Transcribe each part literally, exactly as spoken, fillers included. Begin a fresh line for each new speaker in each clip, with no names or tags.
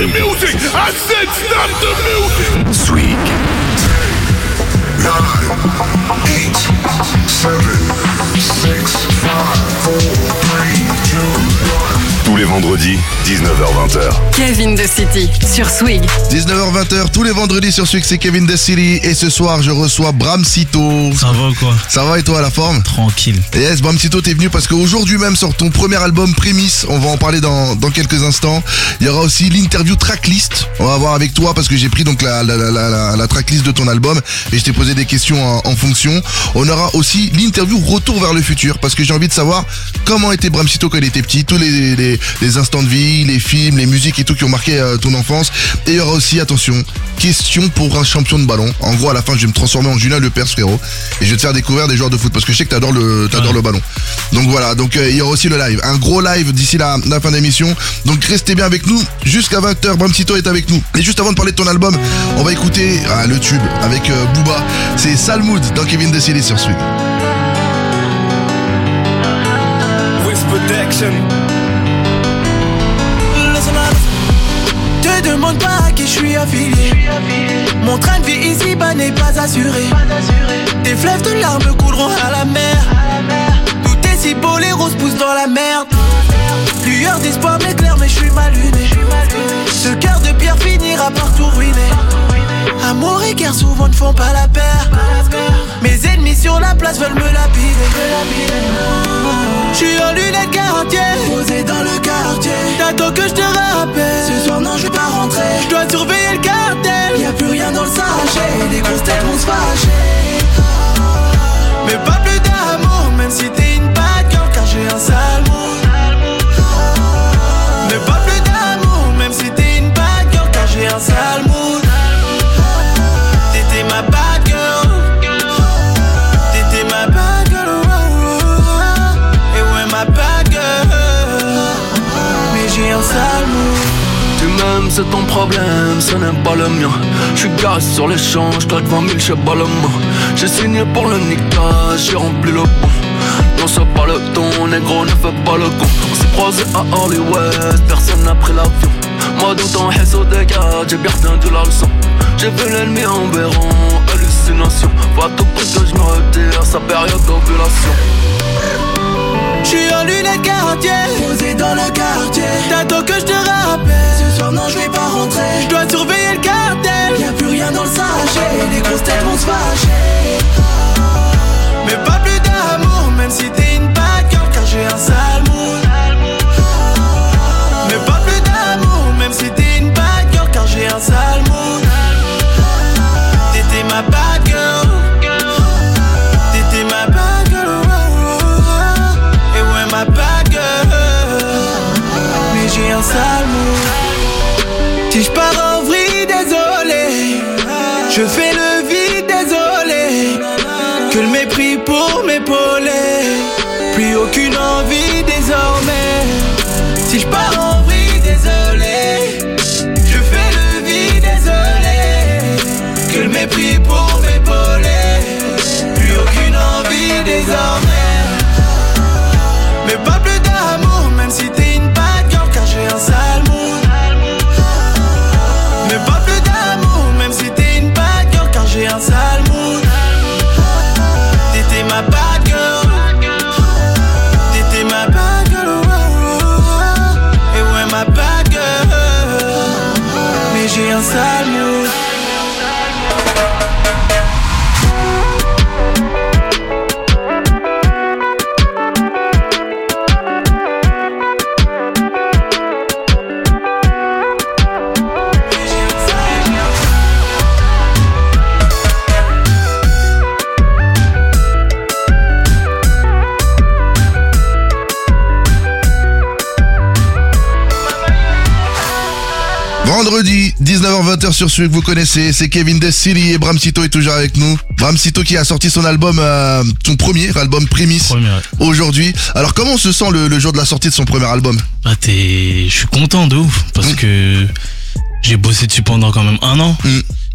the music! I said stop the music!
Swig.
nine, eight, seven, six, five, four, three, two, one.
Tous les vendredis, dix-neuf heures vingt.
Kevin The City sur Swig.
dix-neuf heures vingt tous les vendredis sur Swig, c'est Kevin The City. Et ce soir, je reçois Bramsito.
Ça va ou quoi?
Ça va et toi, la forme?
Tranquille.
Yes, Bramsito, t'es venu parce qu'aujourd'hui même sort ton premier album Prémisse. On va en parler dans, dans quelques instants. Il y aura aussi l'interview tracklist. On va voir avec toi parce que j'ai pris donc la, la, la, la, la tracklist de ton album et je t'ai posé des questions en, en fonction. On aura aussi l'interview Retour vers le futur parce que j'ai envie de savoir comment était Bramsito quand il était petit, tous les, les, les instants de vie, les films, les musiques et tout qui ont marqué euh, ton enfance. Et il y aura aussi, attention, question pour un champion de ballon. En gros, à la fin, je vais me transformer en Julien Lepers, frérot, et je vais te faire découvrir des joueurs de foot parce que je sais que t'adores le, t'adores ouais. le ballon. Donc voilà, donc euh, il y aura aussi le live, un gros live d'ici la, la fin d'émission. Donc restez bien avec nous jusqu'à vingt heures. Bramsito est avec nous. Et juste avant de parler de ton album, on va écouter ah, le tube avec euh, Booba. C'est Sale Mood dans Kevin The City sur Swig.
Protection. Te demande pas à qui je suis affilié. Mon train de vie ici-bas n'est pas assuré. Tes fleuves de larmes couleront à la mer. Tout est si beau, les roses poussent dans la merde. Lueur d'espoir m'éclaire mais je suis mal luné. Ce cœur de pierre finira par tout ruiner. Amour et guerre souvent ne font pas la paire. Mes ennemis sur la place veulent me lapider. J'suis en lunettes quartier, posé dans le quartier. T'attends que je te rappelle. Ce soir non je vais pas rentrer. Je dois surveiller le cartel. Y'a plus rien dans le sachet. Les grosses têtes vont se fâcher. Mais pas plus d'amour, même si t'es une bad girl, car j'ai un sale mood. Mais pas plus d'amour, même si t'es une bad girl, car j'ai un sale mood. T'étais ma bad girl. T'étais ma bad girl. Et ouais ma bad girl. Mais j'ai un sale mood.
Tu m'aimes, c'est ton problème, ce n'est pas le mien. J'suis garé sur les champs, j'traque vingt mille chez Baloma. J'ai signé pour le niquage, j'ai rempli le bon. Non c'est pas le ton, négro ne fais pas le con. On s'est croisés à Hollywood, personne n'a pris l'avion. Moi dans ton haisse au dégât, j'ai bien retenu la leçon. J'ai vu l'ennemi en béron, hallucination. Va tout pour que je me retire, sa période d'ovulation.
J'suis en lunettes quartier, posé dans le quartier. T'attends que je te rappelle. Ce soir non je vais pas rentrer. Je dois surveiller le cartel. Y'a plus rien dans le sachet. Les grosses têtes vont se fâcher. Mais pas plus d'amour, même si t'es une bad girl, car j'ai un sale mood. Mais pas plus d'amour, même si t'es une bad girl, car j'ai un sale mood. T'étais ma bad girl. T'étais ma bad girl. Ma bad girl. Mais j'ai un sale mood. Si je pars en vrille, désolé. Je fais le vide, désolé. Que le mépris pour m'épauler. Plus aucune envie désormais. Si je pars en vrille, désolé. Je fais le vide, désolé. Que le mépris pour m'épauler. Plus aucune envie désormais. Mais pas plus d'amour, même si t'es une bad girl, car j'ai un sale mood. Mais pas plus d'amour, même si t'es une bad girl, car j'ai un sale mood. T'étais ma bad girl. T'étais ma bad girl. Et ouais ma bad girl. Mais j'ai un sale mood.
Vendredi, dix-neuf heures vingt sur Swig, vous connaissez, c'est Kevin The City et Bramsito est toujours avec nous. Bramsito qui a sorti son album, euh, son premier album Prémisse
Premier, ouais.
aujourd'hui. Alors comment on se sent le, le jour de la sortie de son premier album?
Bah t'es... Je suis content de ouf parce mmh. que j'ai bossé dessus pendant quand même un an. Mmh.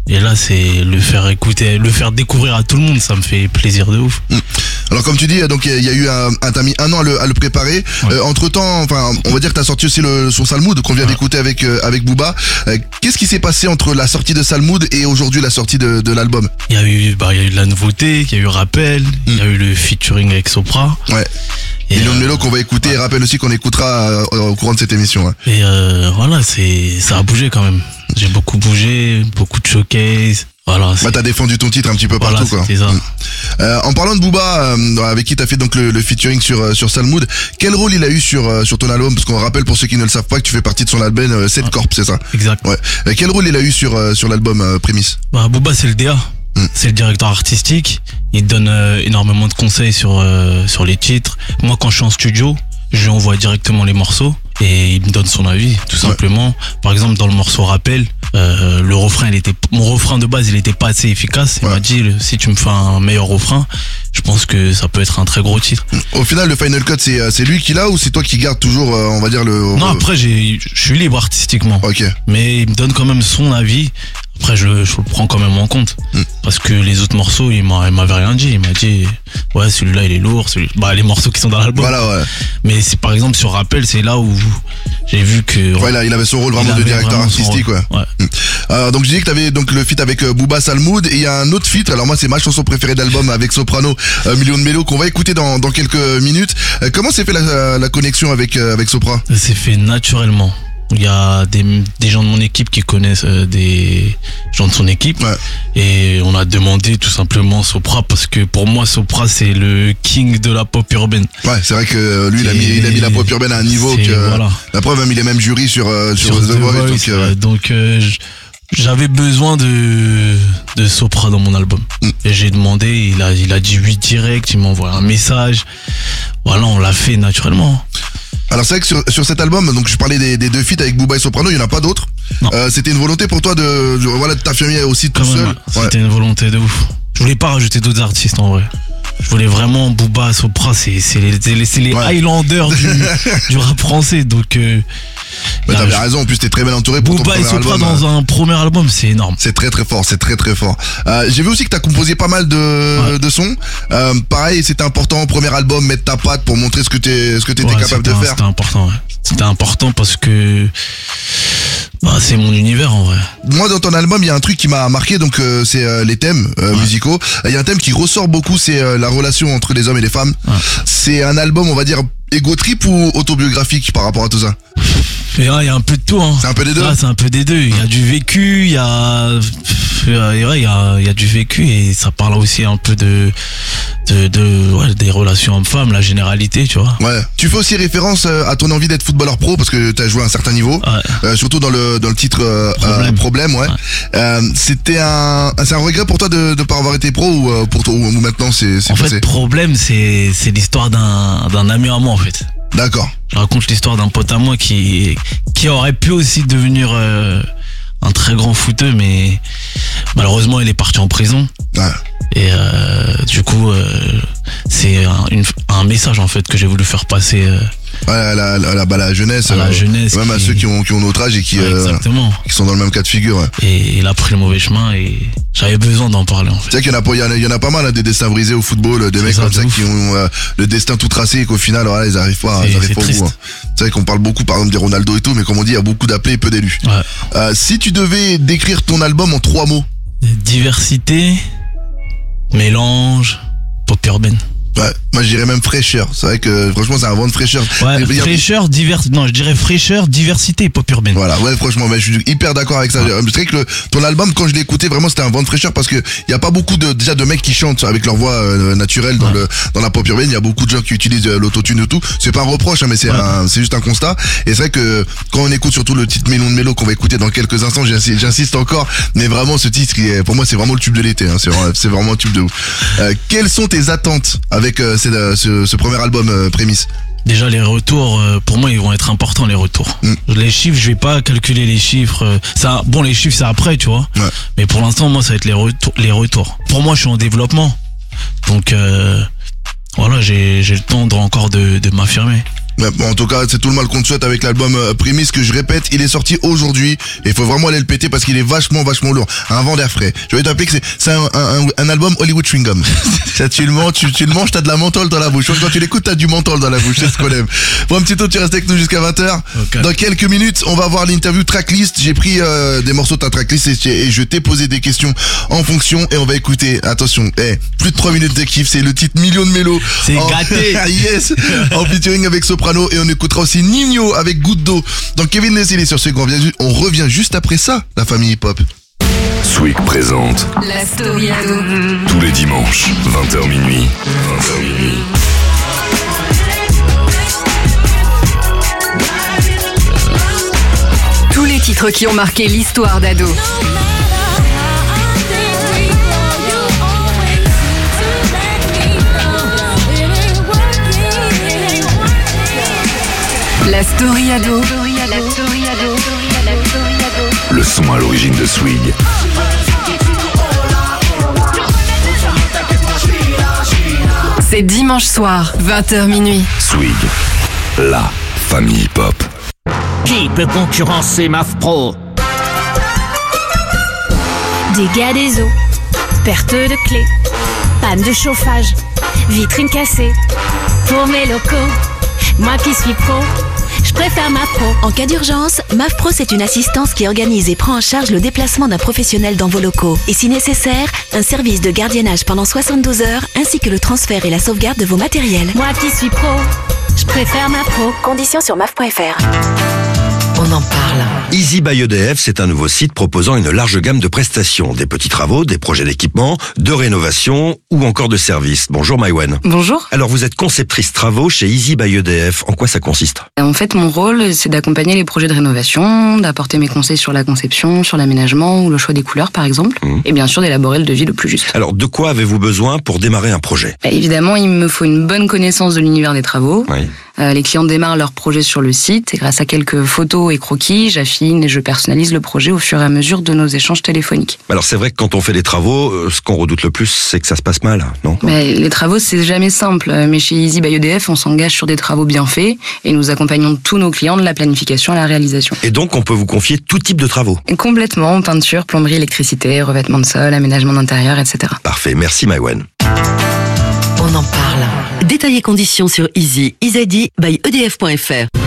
Et là, c'est le faire écouter, le faire découvrir à tout le monde, ça me fait plaisir de ouf.
Mmh. Alors comme tu dis, donc il y a eu un, un t'as mis un an à le, à le préparer. Ouais. Euh, entre temps, enfin, on va dire que t'as sorti aussi le son Salmoud qu'on vient ouais. d'écouter avec euh, avec Booba. Euh, qu'est-ce qui s'est passé entre la sortie de Salmoud et aujourd'hui la sortie de, de l'album?
Il y a eu, bah, il y a eu de la nouveauté, il y a eu Rappel, il mmh. y a eu le featuring avec Sopra.
Ouais. Et Million de Mélo qu'on va écouter, ouais. et Rappel aussi qu'on écoutera euh, au courant de cette émission. Hein.
Et euh, voilà, c'est ça a bougé quand même. J'ai beaucoup bougé, beaucoup de showcase. Voilà,
bah t'as défendu ton titre un petit peu
voilà,
partout quoi.
Ça.
Euh, en parlant de Booba, euh, avec qui t'as fait donc le, le featuring sur euh, sur Salmoud, quel rôle il a eu sur euh, sur ton album? Parce qu'on rappelle pour ceux qui ne le savent pas que tu fais partie de son album euh, sept Corp, c'est ça?
Exact.
Ouais. Euh, quel rôle il a eu sur euh, sur l'album euh, Prémisse?
Bah Booba c'est le D A, mm. c'est le directeur artistique. Il donne euh, énormément de conseils sur euh, sur les titres. Moi quand je suis en studio, je lui envoie directement les morceaux et il me donne son avis tout simplement. Ouais. Par exemple dans le morceau Rappel, euh, le refrain il était mon refrain de base il était pas assez efficace. Il ouais. m'a dit si tu me fais un meilleur refrain, je pense que ça peut être un très gros titre.
Au final le final cut c'est c'est lui qui l'a ou c'est toi qui gardes toujours euh, on va dire le
Non, après j'ai je suis libre artistiquement.
OK.
Mais il me donne quand même son avis. Après je, je le prends quand même en compte mm. parce que les autres morceaux il m'a il m'avait rien dit, il m'a dit ouais celui-là il est lourd, celui bah les morceaux qui sont dans l'album.
Voilà ouais.
Mais c'est par exemple sur Rappel, c'est là où j'ai vu que
ouais là il avait son rôle vraiment de directeur artistique ouais.
ouais.
Mm. Euh, donc je disais que t'avais donc le feat avec euh, Booba Salmoud et il y a un autre feat. Alors moi c'est ma chanson préférée d'album avec Soprano, euh, Million de Mélo qu'on va écouter dans dans quelques minutes. Euh, comment s'est fait la, la connexion avec euh, avec Sopra?
Ça s'est fait naturellement. Il y a des, des gens de mon équipe qui connaissent euh, des gens de son équipe ouais. et on a demandé tout simplement Sopra parce que pour moi Sopra c'est le king de la pop urbaine.
Ouais, c'est vrai que lui il a, mis, il a mis la pop urbaine à un niveau que voilà. La preuve même il est même jury sur euh, sur, sur The, The Voice. Voice donc, euh, ouais.
donc euh, j'avais besoin de de Sopra dans mon album mm. et j'ai demandé, il a il a dit oui direct, il m'a envoyé un message. Voilà, on l'a fait naturellement.
Alors c'est vrai que sur, sur cet album, donc je parlais des, des deux feats avec Booba et Soprano, il n'y en a pas d'autres. Euh, c'était une volonté pour toi de, de voilà de t'affirmer aussi tout seul.
C'était ouais. une volonté de ouf. Je voulais pas rajouter d'autres artistes en vrai. Je voulais vraiment Booba, Sopra, c'est c'est les c'est les, c'est les ouais. Highlanders du, du rap français donc. Euh,
Mais t'avais je... raison, en plus t'es très bien entouré pour
Booba
ton premier album.
Booba et Sopra dans un premier album, c'est énorme.
C'est très très fort, c'est très très fort. Euh, j'ai vu aussi que t'as composé pas mal de, ouais. de sons. Euh, pareil, c'était important, premier album, mettre ta patte pour montrer ce que t'es, ce que t'étais ouais, capable de
un,
faire.
C'était important, ouais. C'était important parce que bah, c'est mon univers en vrai.
Moi dans ton album il y a un truc qui m'a marqué, donc euh, c'est euh, les thèmes euh, ouais. musicaux. Il y a un thème qui ressort beaucoup, c'est euh, la relation entre les hommes et les femmes. Ouais. C'est un album on va dire égo trip ou autobiographique par rapport à tout ça?
Il y a un peu de tout hein.
C'est un peu des deux.
Ah, c'est un peu des deux. Il y a du vécu, il y a il y a, il y a, il y a du vécu et ça parle aussi un peu de de, de ouais, des relations hommes-femmes, la généralité, tu vois.
Ouais. Tu fais aussi référence à ton envie d'être footballeur pro parce que t'as joué à un certain niveau,
ouais.
euh, surtout dans le dans le titre euh, problème. Euh, problème, ouais. ouais. Euh, c'était un c'est un regret pour toi de de pas avoir été pro ou euh, pour toi ou maintenant c'est c'est
En
passé.
fait, problème, c'est c'est l'histoire d'un d'un ami à moi en fait.
D'accord.
Je raconte l'histoire d'un pote à moi qui qui aurait pu aussi devenir euh, un très grand footeux, mais malheureusement il est parti en prison.
Ouais.
Et euh, du coup, euh, c'est un, une, un message en fait que j'ai voulu faire passer. Euh,
ouais, à la, à la, à la jeunesse,
à la jeunesse,
même
qui...
à ceux qui ont qui ont notre âge et qui
ouais,
euh, qui sont dans le même cas de figure. Ouais.
Et il a pris le mauvais chemin et j'avais besoin d'en parler. En fait.
C'est vrai qu'il y en a pas, il y en a, il y en a pas mal hein, des destins brisés au football, des mecs ça, comme ça ouf. Qui ont euh, le destin tout tracé et qu'au final, voilà, ils arrivent pas, ils arrivent pas au bout. Hein. C'est vrai qu'on parle beaucoup, par exemple, des Ronaldo et tout, mais comme on dit, il y a beaucoup d'appelés et peu d'élus.
Ouais.
Euh, si tu devais décrire ton album en trois mots.
Diversité, mélange, pop urbaine.
Ouais, moi je dirais même fraîcheur. C'est vrai que franchement c'est un vent de fraîcheur.
Ouais, fraîcheur, divers... non, je dirais fraîcheur, diversité et pop urbaine.
Voilà, ouais, franchement, je suis hyper d'accord avec ça. Ouais. C'est vrai que le, ton album, quand je l'ai écouté, vraiment c'était un vent de fraîcheur parce que il y a pas beaucoup de déjà de mecs qui chantent avec leur voix euh, naturelle dans ouais. le dans la pop urbaine. Il y a beaucoup de gens qui utilisent euh, l'autotune et tout. C'est pas un reproche, hein, mais c'est ouais. un, c'est juste un constat. Et c'est vrai que quand on écoute surtout le titre Million de Mélo qu'on va écouter dans quelques instants, j'insiste, j'insiste encore, mais vraiment ce titre, est, pour moi, c'est vraiment le tube de l'été. Hein, c'est vraiment, c'est vraiment un tube de ouf. Euh, quelles sont tes attentes avec euh, ces, euh, ce, ce premier album euh, Prémisse?
Déjà les retours, euh, pour moi ils vont être importants les retours. Mm. Les chiffres, je vais pas calculer les chiffres. Euh, ça, bon les chiffres c'est après, tu vois.
Ouais.
Mais pour l'instant moi ça va être les retours. Les retours. Pour moi je suis en développement, donc euh, voilà j'ai j'ai le temps de, encore de, de m'affirmer.
Ouais, bon, en tout cas, c'est tout le mal qu'on te souhaite avec l'album euh, Prémisse, que je répète, il est sorti aujourd'hui et il faut vraiment aller le péter parce qu'il est vachement, vachement lourd. Un vent d'air frais. Je vais t'appeler que c'est, c'est un, un, un album Hollywood Chewing Gum. Ça, tu le manges, tu, tu le manges, t'as de la menthol dans la bouche. Quand tu l'écoutes, t'as du menthol dans la bouche. C'est ce qu'on aime. Bon, un petit tour, tu restes avec nous jusqu'à vingt heures. Okay. Dans quelques minutes, on va voir l'interview tracklist. J'ai pris euh, des morceaux de ta tracklist et, et je t'ai posé des questions en fonction et on va écouter. Attention, hey, plus de trois minutes de kiff, c'est le titre Million de Mélo.
C'est
en...
gâté.
Yes. En featuring avec Soprano et on écoutera aussi Nino avec Goutte d'eau. Donc Kevin Leslie sur ce grand, on revient juste après ça, la famille hip-hop.
Swig présente
La Story Ado.
tous les dimanches, vingt heures minuit. vingt heures minuit.
Tous les titres qui ont marqué l'histoire d'Ado. La Story Ado. La Story Ado.
Le son à l'origine de Swig.
C'est dimanche soir, vingt heures minuit.
Swig, la famille hip-hop.
Qui peut concurrencer M A F Pro?
Dégâts des eaux, perte de clés, panne de chauffage, vitrine cassée. Pour mes locaux, moi qui suis pro, je préfère M A F Pro.
En cas d'urgence, M A F Pro, c'est une assistance qui organise et prend en charge le déplacement d'un professionnel dans vos locaux. Et si nécessaire, un service de gardiennage pendant soixante-douze heures, ainsi que le transfert et la sauvegarde de vos matériels.
Moi qui suis pro, je préfère M A F Pro.
Conditions sur M A F point F R.
On en parle.
Easy by E D F, c'est un nouveau site proposant une large gamme de prestations, des petits travaux, des projets d'équipement, de rénovation ou encore de services. Bonjour Maïwen.
Bonjour.
Alors vous êtes conceptrice travaux chez Easy by E D F. En quoi ça consiste?
En fait, mon rôle, c'est d'accompagner les projets de rénovation, d'apporter mes conseils sur la conception, sur l'aménagement ou le choix des couleurs par exemple, mmh. et bien sûr d'élaborer le devis le plus juste.
Alors de quoi avez-vous besoin pour démarrer un projet?
Bah, évidemment, il me faut une bonne connaissance de l'univers des travaux.
Oui.
Euh, les clients démarrent leur projet sur le site et grâce à quelques photos et croquis, j'affine et je personnalise le projet au fur et à mesure de nos échanges téléphoniques.
Alors c'est vrai que quand on fait des travaux, euh, ce qu'on redoute le plus, c'est que ça se passe mal, non?
Mais les travaux, c'est jamais simple. Mais chez Easy by E D F, on s'engage sur des travaux bien faits et nous accompagnons tous nos clients de la planification à la réalisation.
Et donc on peut vous confier tout type de travaux?
Et complètement, peinture, plomberie, électricité, revêtement de sol, aménagement d'intérieur, et cetera.
Parfait, merci Maïwen.
On en parle.
Détaillez conditions sur Easy, Easy by E D F point F R.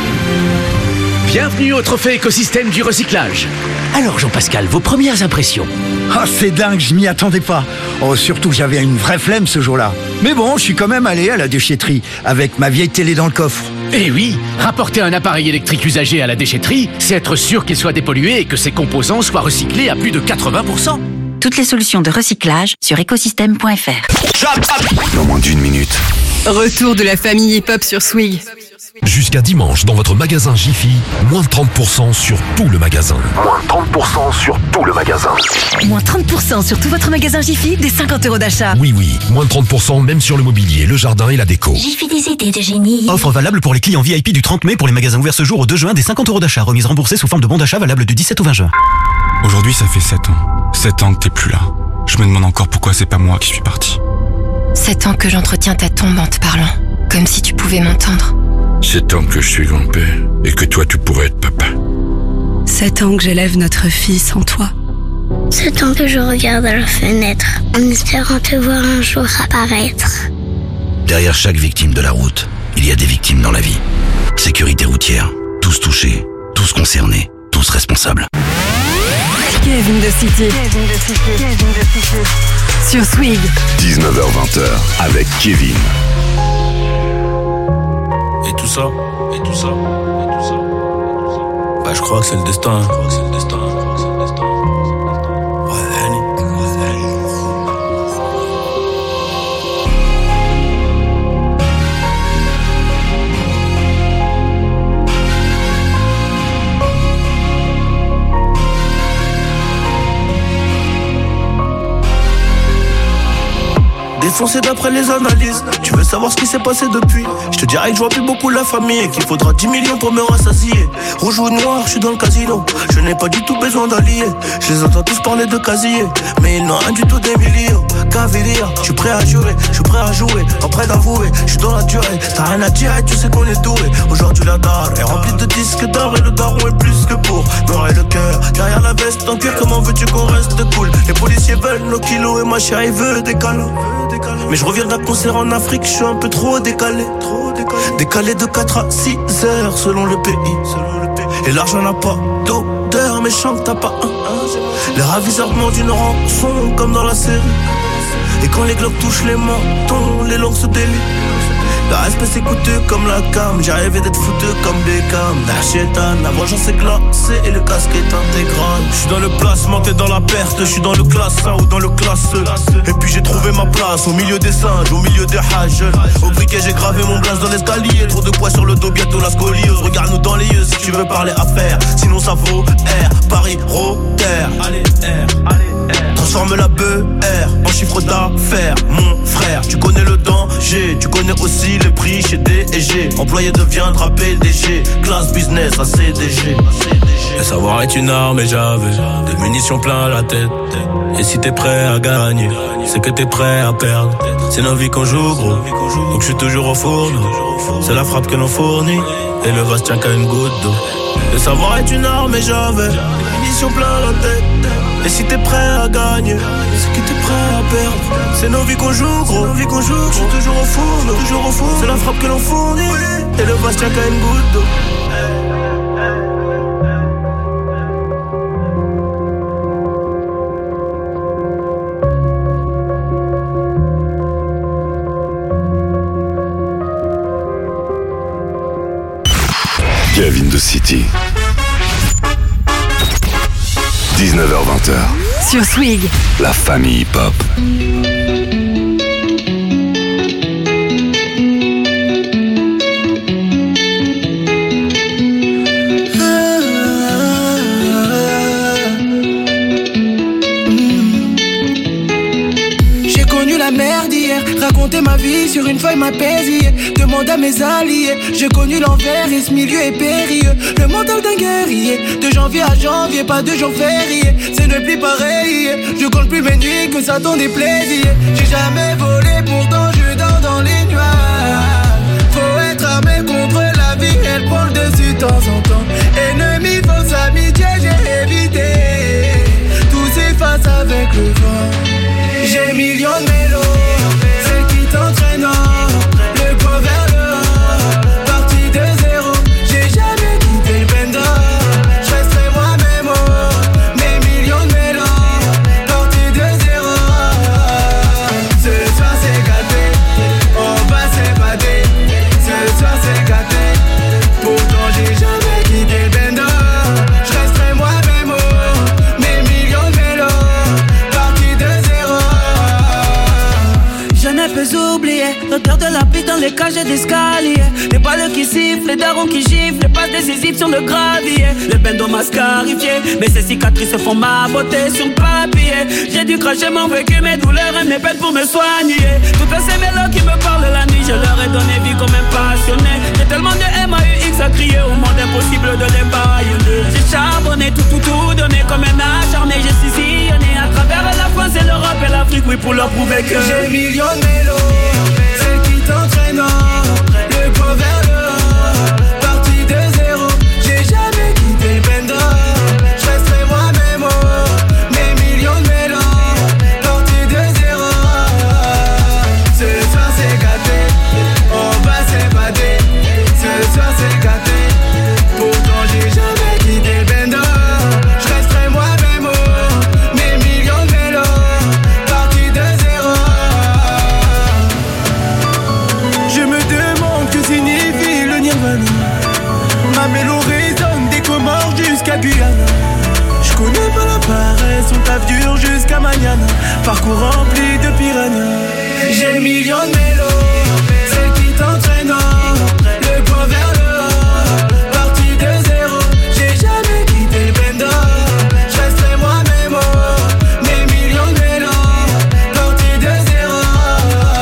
Bienvenue au trophée écosystème du recyclage. Alors Jean-Pascal, vos premières impressions?
Ah, c'est dingue, je m'y attendais pas. Oh, surtout j'avais une vraie flemme ce jour-là. Mais bon, je suis quand même allé à la déchetterie avec ma vieille télé dans le coffre.
Eh oui, rapporter un appareil électrique usagé à la déchetterie, c'est être sûr qu'il soit dépollué et que ses composants soient recyclés à plus de quatre-vingts pour cent.
Toutes les solutions de recyclage sur écosystème point F R.
Dans moins d'une minute.
Retour de la famille hip-hop sur Swig.
Jusqu'à dimanche, dans votre magasin Jiffy, moins de trente pour cent sur tout le magasin.
Moins de trente pour cent sur tout le magasin.
Moins trente pour cent sur tout votre magasin Jiffy, des cinquante euros d'achat.
Oui, oui, moins de trente pour cent même sur le mobilier, le jardin et la déco.
Jiffy, des idées de génie.
Offre valable pour les clients V I P du trente mai pour les magasins ouverts ce jour au deux juin, des cinquante euros d'achat. Remise remboursée sous forme de bon d'achat valable du dix-sept au vingt juin.
Aujourd'hui, ça fait sept ans. sept ans que t'es plus là. Je me demande encore pourquoi c'est pas moi qui suis parti.
Sept ans que j'entretiens ta tombe en te parlant, comme si tu pouvais m'entendre.
Sept ans que je suis grand-père et que toi tu pourrais être papa.
Sept ans que j'élève notre fille sans toi.
Sept ans que je regarde à la fenêtre en espérant te voir un jour apparaître.
Derrière chaque victime de la route, il y a des victimes dans la vie. Sécurité routière, tous touchés, tous concernés, tous responsables.
Kevin de City. Kevin de City. Kevin de City. Sur Swig.
dix-neuf heures vingt avec Kevin.
Et tout ça, et tout ça, et tout ça, et tout ça. Bah je crois que c'est le destin, je crois que c'est le destin, je crois que c'est le destin. défoncé d'après les analyses. Tu veux savoir ce qui s'est passé depuis? Je te dirais que je vois plus beaucoup la famille et qu'il faudra dix millions pour me rassasier. Rouge ou noir, je suis dans le casino. Je n'ai pas du tout besoin d'alliés. Je les entends tous parler de casier, mais ils n'ont rien du tout d'Emilio. Cavalier, je suis prêt à jurer, je suis prêt à jouer, pas prêt d'avouer, je suis dans la durée. T'as rien à dire et tu sais qu'on est doué. Aujourd'hui la dalle est remplie de disques d'or et le daron est plus que pour noir et le cœur derrière la veste en cuir. Comment veux-tu qu'on reste cool? Les policiers veulent nos kilos et ma chérie veut des câlins. Mais je reviens d'un concert en Afrique, je suis un peu trop décalé. Décalé de quatre à six heures selon le pays. Et l'argent n'a pas d'odeur, mais chante t'as pas un. Les ravisseurs demandent une rançon comme dans la série. Et quand les globes touchent les mentons, les langues se délient. Le respect c'est coûteux comme la cam. J'ai rêvé d'être foutu comme Beckham. Nachétan, la vengeance est glacée et le casque est intégral. Je suis dans le placement, t'es dans la perte. Je suis dans le classe un ou dans le classe. Et puis j'ai trouvé ma place au milieu des singes, au milieu des hages. Au briquet j'ai gravé mon blaze dans l'escalier. Trop de poids sur le dos, bientôt la scoliose. Regarde-nous dans les yeux si tu veux parler affaires. Sinon ça vaut R, Paris, Rotter. Allez R, allez R. Transforme la B R en chiffre d'affaires. Mon frère, tu connais le danger. Tu connais aussi le prix chez D et G. Employé deviendra P D G. Classe business à C D G. Le savoir est une arme et j'avais des munitions plein la tête. Et si t'es prêt à gagner, c'est que t'es prêt à perdre. C'est nos vies qu'on joue gros, donc je suis toujours au fourneau. C'est la frappe que l'on fournit et le vase tient qu'à une goutte d'eau. Le savoir est une arme et j'avais des munitions plein la tête. Et si t'es prêt à gagner, c'est que t'es prêt à perdre. C'est nos vies qu'on joue gros, nos vies qu'on joue gros. Je suis toujours au four, toujours au four. C'est la frappe que l'on fournit et le vase tient qu'à une goutte d'eau.
Kevin de City. dix-neuf heures vingt.
Sur Swig.
La famille hip-hop.
J'ai connu la merde hier, raconter ma vie sur une feuille m'apaisait. Demande à mes alliés, j'ai connu l'envers et ce milieu est périlleux. Le mental d'un guerrier, de janvier à janvier, pas de jour férié. C'est ne plus pareil, je compte plus mes nuits que ça tombe des plaisirs. J'ai jamais volé, pourtant je dors dans les nuages. Faut être armé contre la vie, elle prend le dessus de temps en temps. Ennemi, fausse amitié, j'ai évité. Tout s'efface avec le vent. J'ai millions de mélos, celle qui t'entraîne. Le poids vers le haut, parti de zéro. J'ai jamais quitté le bendo. Je resterai moi-même, oh. Mes millions de mélos, parti de zéro. Ce soir c'est gâté, on va s'évader. Ce soir c'est gâté, pourtant j'ai jamais quitté le bendo. Je resterai moi-même, oh. Mes millions de mélos, parti de zéro. Je ne peux oublier l'odeur de la piste dans les cages d'escalier. Les balles qui sifflent, les darons qui giflent, les passes décisives sur le gravier. Le bendo m'a scarifié, mais ces cicatrices font ma beauté sur le papier. J'ai dû cracher mon vécu, mes douleurs et mes peines pour me soigner. Toutes ces mélos qui me parlent la nuit, je leur ai donné vie comme un passionné. J'ai tellement de M A U X à crier au monde impossible de les baïonner. J'ai charbonné, tout tout tout donné comme un acharné. J'ai sillonné à travers la France et l'Europe et l'Afrique, oui, pour leur prouver que j'ai millions de mélos, celle qui t'entraîne. Le poids vers le haut, parti de zéro. J'ai jamais quitté le bendo. Je resterai moi-même, oh. Mes millions de mélos, parti de zéro. Ce soir c'est gâté, on va s'évader. Ce soir c'est gâté, pourtant j'ai jamais quitté le bendo. Je resterai moi-même, oh. Mes millions de mélos, parti de zéro. Je me demande que signifie le nirvana. Ma mélo résonne des Comores jusqu'à Guyana. Je connais pas la paresse, on taffe dur jusqu'à Mañana. Parcours rempli de piranhas. J'ai millions de mélos, celle qui t'entraîne. Le poids vers le haut, parti de zéro. J'ai jamais quitté le bendo. Je resterai moi-même, oh. Mes millions de mélos, parti de zéro.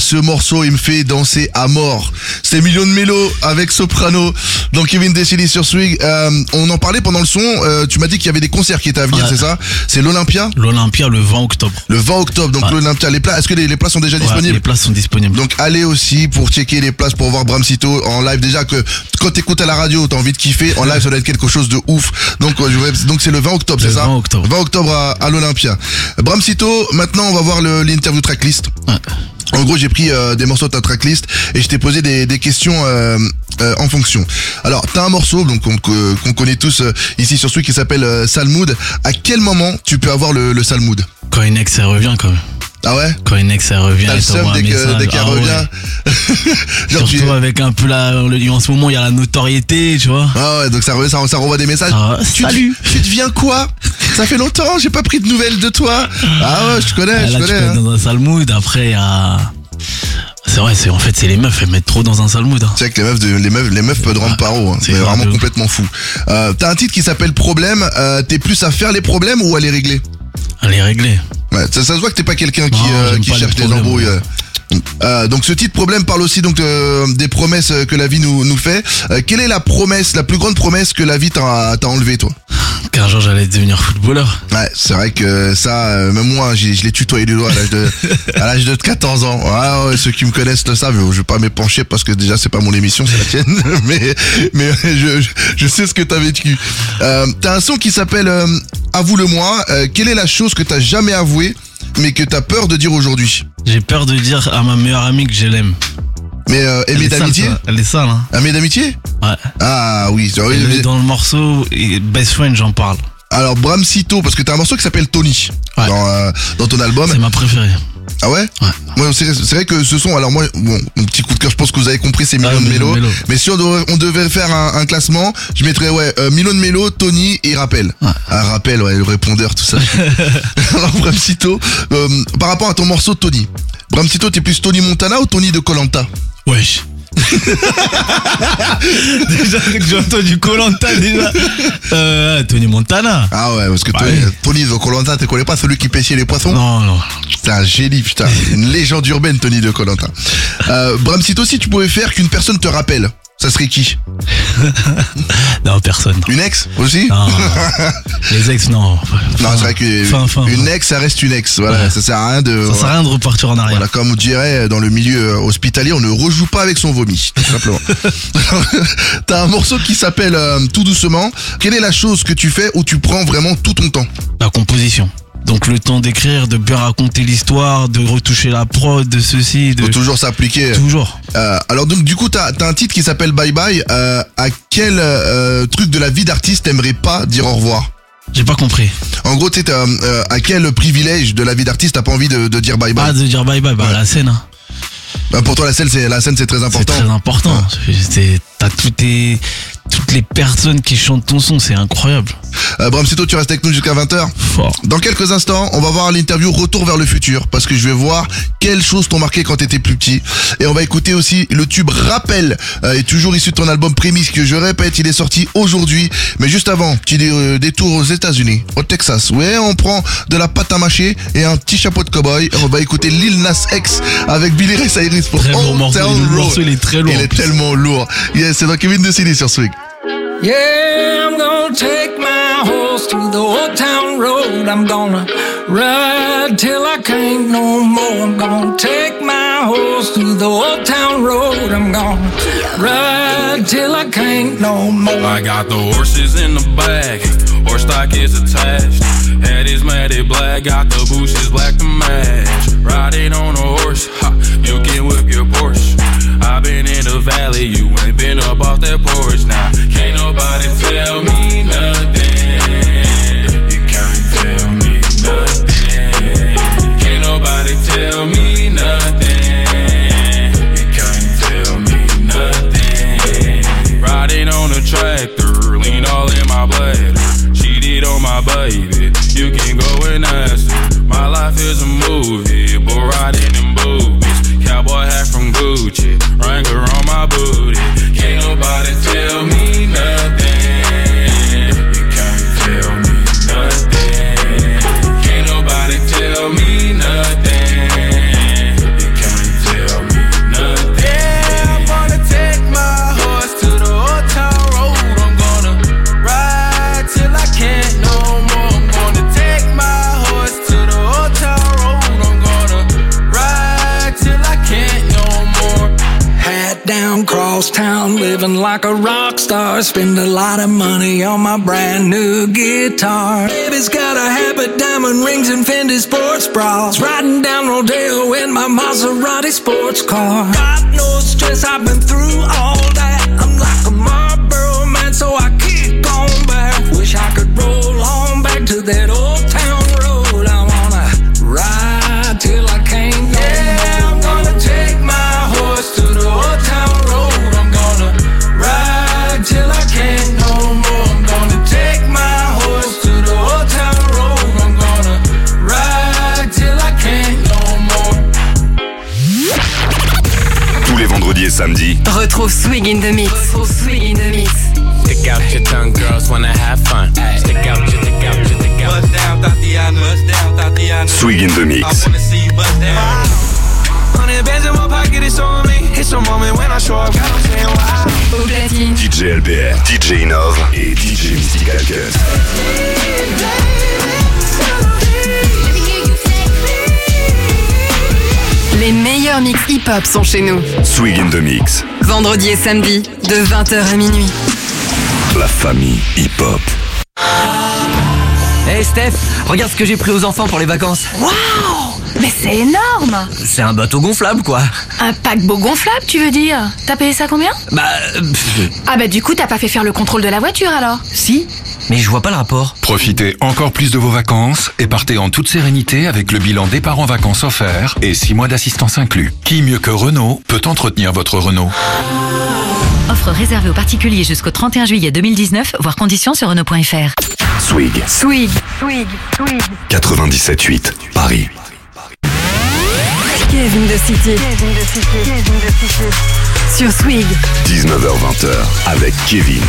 ce morceau, il me fait danser à mort. C'est Million de Mélo avec Soprano. Donc Kevin Decili sur Swig. Euh, on en parlait pendant le son. Euh, tu m'as dit qu'il y avait des concerts qui étaient à venir, ouais. C'est ça? C'est l'Olympia?
L'Olympia le vingt octobre.
Le vingt octobre. Donc ouais. L'Olympia. Les places. Est-ce que les, les places sont déjà
ouais,
disponibles?
Les places sont disponibles.
Donc allez aussi pour checker les places pour voir Bramsito en live. Déjà que quand t'écoutes à la radio, t'as envie de kiffer. En live, ça doit être quelque chose de ouf. Donc donc c'est le vingt octobre, c'est ça?
vingt octobre.
vingt octobre à, à l'Olympia. Bramsito. Maintenant, on va voir le, l'interview tracklist. Ouais. En gros, j'ai pris euh, des morceaux de ta tracklist et je t'ai posé des, des questions euh, euh, en fonction. Alors, t'as un morceau donc qu'on, qu'on connaît tous euh, ici sur Swig qui s'appelle euh, Sale Mood. À quel moment tu peux avoir le, le Sale Mood?
Quand une ex elle revient quand même.
Ah ouais?
Quand une ex elle revient,
t'as le seum dès, que, dès qu'elle ah, revient. Ouais.
Genre surtout tu... avec un peu la, en ce moment il y a la notoriété, tu vois.
Ah ouais, donc ça, ça, ça renvoie des messages.
Ah,
tu
salut.
Te, tu deviens quoi? Ça fait longtemps, j'ai pas pris de nouvelles de toi. Ah ouais, je connais, ah, je
là,
connais.
Tu
hein.
Dans un sale mood, après il y a... C'est vrai, c'est en fait c'est les meufs, elles mettent trop dans un sale mood. Hein.
Tu sais que les meufs, de, les meufs, les meufs peuvent rendre paro, hein. C'est vraiment de... complètement fou. Euh, t'as un titre qui s'appelle Problème. Euh, t'es plus à faire les problèmes ou à les régler?
À les régler.
Ouais, ça, ça se voit que t'es pas quelqu'un qui,
non,
euh, qui cherche les, les embrouilles. Euh. Euh, donc ce titre Problème parle aussi donc euh, des promesses que la vie nous, nous fait. Euh, quelle est la promesse, la plus grande promesse que la vie t'a, t'a enlevée, toi?
Qu'un jour j'allais devenir footballeur.
Ouais, c'est vrai que ça, euh, même moi, j'ai, je l'ai tutoyé du doigt à l'âge de, à l'âge de quatorze ans. Ouais, ouais, ceux qui me connaissent le savent. Je vais pas m'épancher parce que déjà c'est pas mon émission, c'est la tienne. mais, mais je, je, je sais ce que t'as vécu. Euh, t'as un son qui s'appelle euh, Avoue-le-moi. Euh, quelle est la chose que t'as jamais avouée mais que t'as peur de dire aujourd'hui?
J'ai peur de dire à ma meilleure amie que je l'aime.
Mais euh, aimer d'amitié
sale, Elle est sale, hein.
Aimer d'amitié?
Ouais.
Ah oui.
Elle oui mais... Dans le morceau Best Friend, j'en parle.
Alors Bramsito, parce que t'as un morceau qui s'appelle Tony ouais. dans, euh, dans ton album.
C'est ma préférée.
Ah ouais?
Ouais.
Moi, c'est, c'est vrai que ce son, alors moi, bon, mon petit coup de cœur, je pense que vous avez compris, c'est Million ah, de Mélo. Mais si on devait, on devait faire un, un classement, je mettrais, ouais, euh, Million de Mélo, Tony et Rappel. Ouais. Ah, Rappel, ouais, le répondeur, tout ça. Alors, Bramsito, euh, par rapport à ton morceau Tony, Bramsito, t'es plus Tony Montana ou Tony de Koh-Lanta?
Wesh. Déjà que j'ai entendu Koh-Lanta déjà. Euh, Tony Montana.
Ah ouais, parce que
bah
Tony,
oui.
Tony de Koh-Lanta, tu connais pas celui qui pêchait les poissons?
Non, non.
C'est un génie, putain. Une légende urbaine, Tony de Koh-Lanta. Euh, Bramsito, si tu pouvais faire qu'une personne te rappelle, ça serait qui?
Non, personne.
Une ex aussi?
Non, non. Les ex, non.
Non, c'est vrai qu'une
fin, fin,
une
fin.
ex, ça reste une ex. Voilà, ouais. Ça sert à rien de.
Ça
voilà.
sert à rien de repartir en arrière.
Voilà, comme on dirait dans le milieu hospitalier, on ne rejoue pas avec son vomi, tout simplement. T'as un morceau qui s'appelle euh, Tout doucement. Quelle est la chose que tu fais où tu prends vraiment tout ton temps?
La composition. Donc le temps d'écrire, de bien raconter l'histoire, de retoucher la prod, de ceci, de...
Faut toujours s'appliquer.
Toujours.
Euh, alors donc du coup t'as, t'as un titre qui s'appelle Bye Bye. Euh, à quel euh, truc de la vie d'artiste t'aimerais pas dire au revoir?
J'ai pas compris.
En gros, tu sais, euh, à quel privilège de la vie d'artiste t'as pas envie de, de dire bye bye?
Ah, de dire bye bye, bah ouais. La scène. Hein.
Bah, pour toi, la scène, c'est la scène, c'est très important.
C'est très important. Ouais. C'est, t'as toutes tes, toutes les personnes qui chantent ton son, c'est incroyable.
Euh, Bramsito, tu restes avec nous jusqu'à vingt heures.
Fort.
Dans quelques instants, on va voir l'interview Retour vers le futur, parce que je vais voir quelles choses t'ont marqué quand t'étais plus petit. Et on va écouter aussi le tube Rappel, euh, et toujours issu de ton album Prémisse, que je répète, il est sorti aujourd'hui. Mais juste avant, petit dé- euh, détour aux États-Unis, au Texas. Ouais, on prend de la pâte à mâcher et un petit chapeau de cow-boy. On va écouter Lil Nas X avec Billy Ray Cyrus pour
très lourd morceau. Le morceau, il est très lourd.
Il est tellement lourd. Yes, c'est dans Kevin Decili sur Swig.
Yeah, I'm gonna take my horse to the old town road. I'm gonna ride till I can't no more. I'm gonna take my horse to the old town road. I'm gonna ride till I can't no more.
I got the horses in the back, horse stock is attached. Head is matted black, got the bushes black to match. Riding on a horse, ha, you can whip your Porsche. I've been in the valley, you ain't been up off that porch. Now, can't nobody tell me nothing. You can't tell me nothing. Can't nobody tell me nothing. You can't tell me nothing. Riding on a tractor, lean all in my bladder. Cheated on my baby, you can go and ask her. My life is a movie, bull riding in boobies. Cowboy hat from Gucci, Wrangler on my booty. Can't nobody tell
rock star. Spend a lot of money on my brand new guitar. Baby's got a habit, diamond rings and Fendi sports bras. Riding down Rodeo in my Maserati sports car. Got no stress, I've been through all that. I'm like a Marlboro man, so I kick on back. Wish I could roll on back to that old town road. I wanna ride till I can't no more. I'm gonna take my horse to the old town road. I'm gonna ride till I can't no more. I'm gonna take my horse to the old town road. I'm gonna ride till I can't no more.
Tous les vendredis et samedis,
Retrouve Swig in the Mix. Retrouve Swig in the Mix.
Stick out your tongue, girls wanna have fun. Stick out your, stick out your, stick out. Bust down, Tatiana. Bust down, Tatiana.
Swig in the Mix.
I wanna see you bust down. Hundred bands in my pocket, it's on me. It's a moment when I show up, God, I'm saying wow.
Au platine,
D J L B R, D J Innov et D J Mystical Cut.
les meilleurs mix hip-hop sont chez nous.
Swig in the Mix.
Vendredi et samedi, de vingt heures à minuit.
La famille hip-hop.
Hey Steph, regarde ce que j'ai pris aux enfants pour les vacances.
Waouh! Mais c'est énorme!
C'est un bateau gonflable quoi.
Un paquebot gonflable, tu veux dire? T'as payé ça combien?
Bah... Pff.
Ah bah du coup t'as pas fait faire le contrôle de la voiture alors?
Si, mais je vois pas le rapport.
Profitez encore plus de vos vacances et partez en toute sérénité avec le bilan départ en vacances offert et six mois d'assistance inclus. Qui mieux que Renault peut entretenir votre Renault?
Offre réservée aux particuliers jusqu'au trente et un juillet deux mille dix-neuf, voire conditions sur Renault point F R.
Swig.
Swig. Swig. Swig.
quatre-vingt-dix-sept huit, Paris.
Kevin de City. Kevin de City. Kevin de City. Sur Swig.
dix-neuf heures vingt avec Kevin.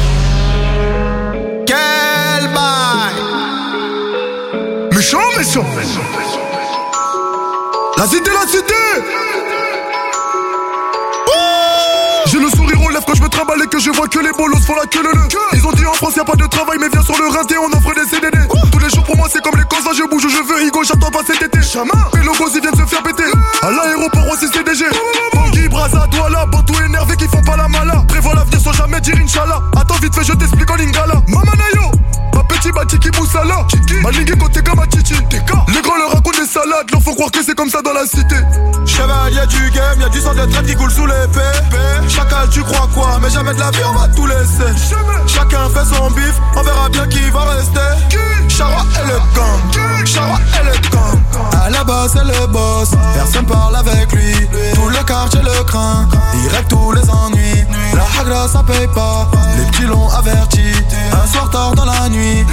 Quel bail! Méchant, méchant! La cité, la cité! J'ai le sourire aux lèvres quand je me trimballe et que je vois que les bolos font la queue le le. Ils ont dit en France y'a pas de travail mais viens sur le rinté on offre des C D D. Tous les jours pour moi c'est comme les causes, je bouge où je veux, Higo j'attends pas cet été. Les logos ils viennent se faire péter. À l'aéroport aussi c'est D G. Bangui, Braza, Douala, Bantou énervé qui font pas la mala. Prévois l'avenir sans jamais dire Inch'Allah. Attends vite fait je t'explique en lingala. Mamanayo, ma petit Batiki Moussala. Malingui côté comme Chichi. Les grands leur racontent des salades, leur faut croire que c'est comme ça dans la cité. Chevalier du game, y'a du sang de traite qui coule sous l'épée. Chacal tu crois quoi, mais jamais de la vie on va tout laisser. Chacun fait son bif, on verra bien qui va rester. Chara est le gang, Chara est le gang. À la base c'est le boss, personne parle avec lui. Tout le quartier le craint, il règle tous les ennuis. La hagra ça paye pas, les petits l'ont averti. Un soir tard dans la nuit,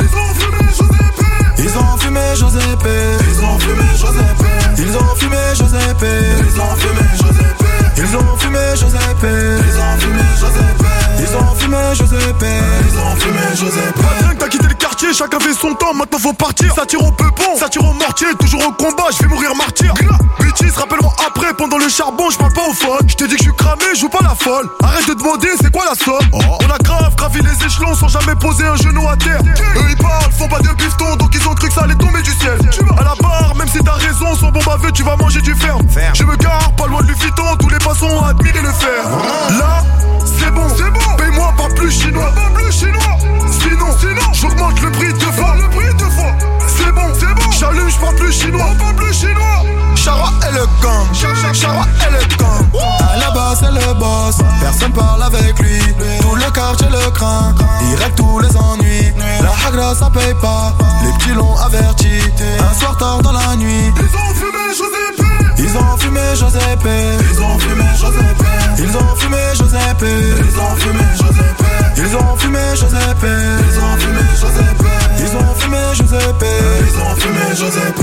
ils ont fumé Josépé. Ils ont fumé Josépé. Ils ont fumé Josépé. Ils ont fumé Josépé. Ils ont fumé Josépé. Ils ont fumé Josépé. Ils ont fumé Josépé. Ils ont fumé Josépé. Pas que t'as quitté le quartier, chacun fait son temps, maintenant faut partir. Ça tire au peupon, ça tire au mortier, toujours au combat, je vais mourir martyr. Bêtise, rappelle-moi après, pendant le charbon, je parle pas au phone. Je t'ai dit que je suis cramé, je joue pas la folle. Arrête de demander, c'est quoi la somme? Oh. On a grave gravi les échelons sans jamais poser un genou à terre. Eux ils parlent, font pas de bifton, donc ils ont cru que ça allait tomber du ciel. À la barre, même si t'as raison, son bon baveux, tu vas manger du ferme. Je me gare, pas loin de Louis Vuitton, tous les passants ont admiré le fer. Là, c'est bon, c'est bon. Paye-moi pas plus chinois, pas plus chinois. Sinon, sinon, j'augmente le prix deux fois, le prix deux fois. C'est bon, c'est bon. J'allume, j'parle plus chinois, pas plus chinois. Chara est le gang, Chara est le gang. À la base c'est le boss, personne parle avec lui. Tout le quartier le craint, il règle tous les ennuis. La hagra ça paye pas, les petits l'ont averti. Un soir tard dans la nuit, ils ont fumé Josépé. Ils ont fumé Josépé. Ils ont fumé Josépé. Ils ont fumé Josépé. Ils ont fumé Josépé. Ils ont fumé Josépé. Ils ont fumé Josépé. Ils ont fumé Josépé. Ils ont fumé Josépé.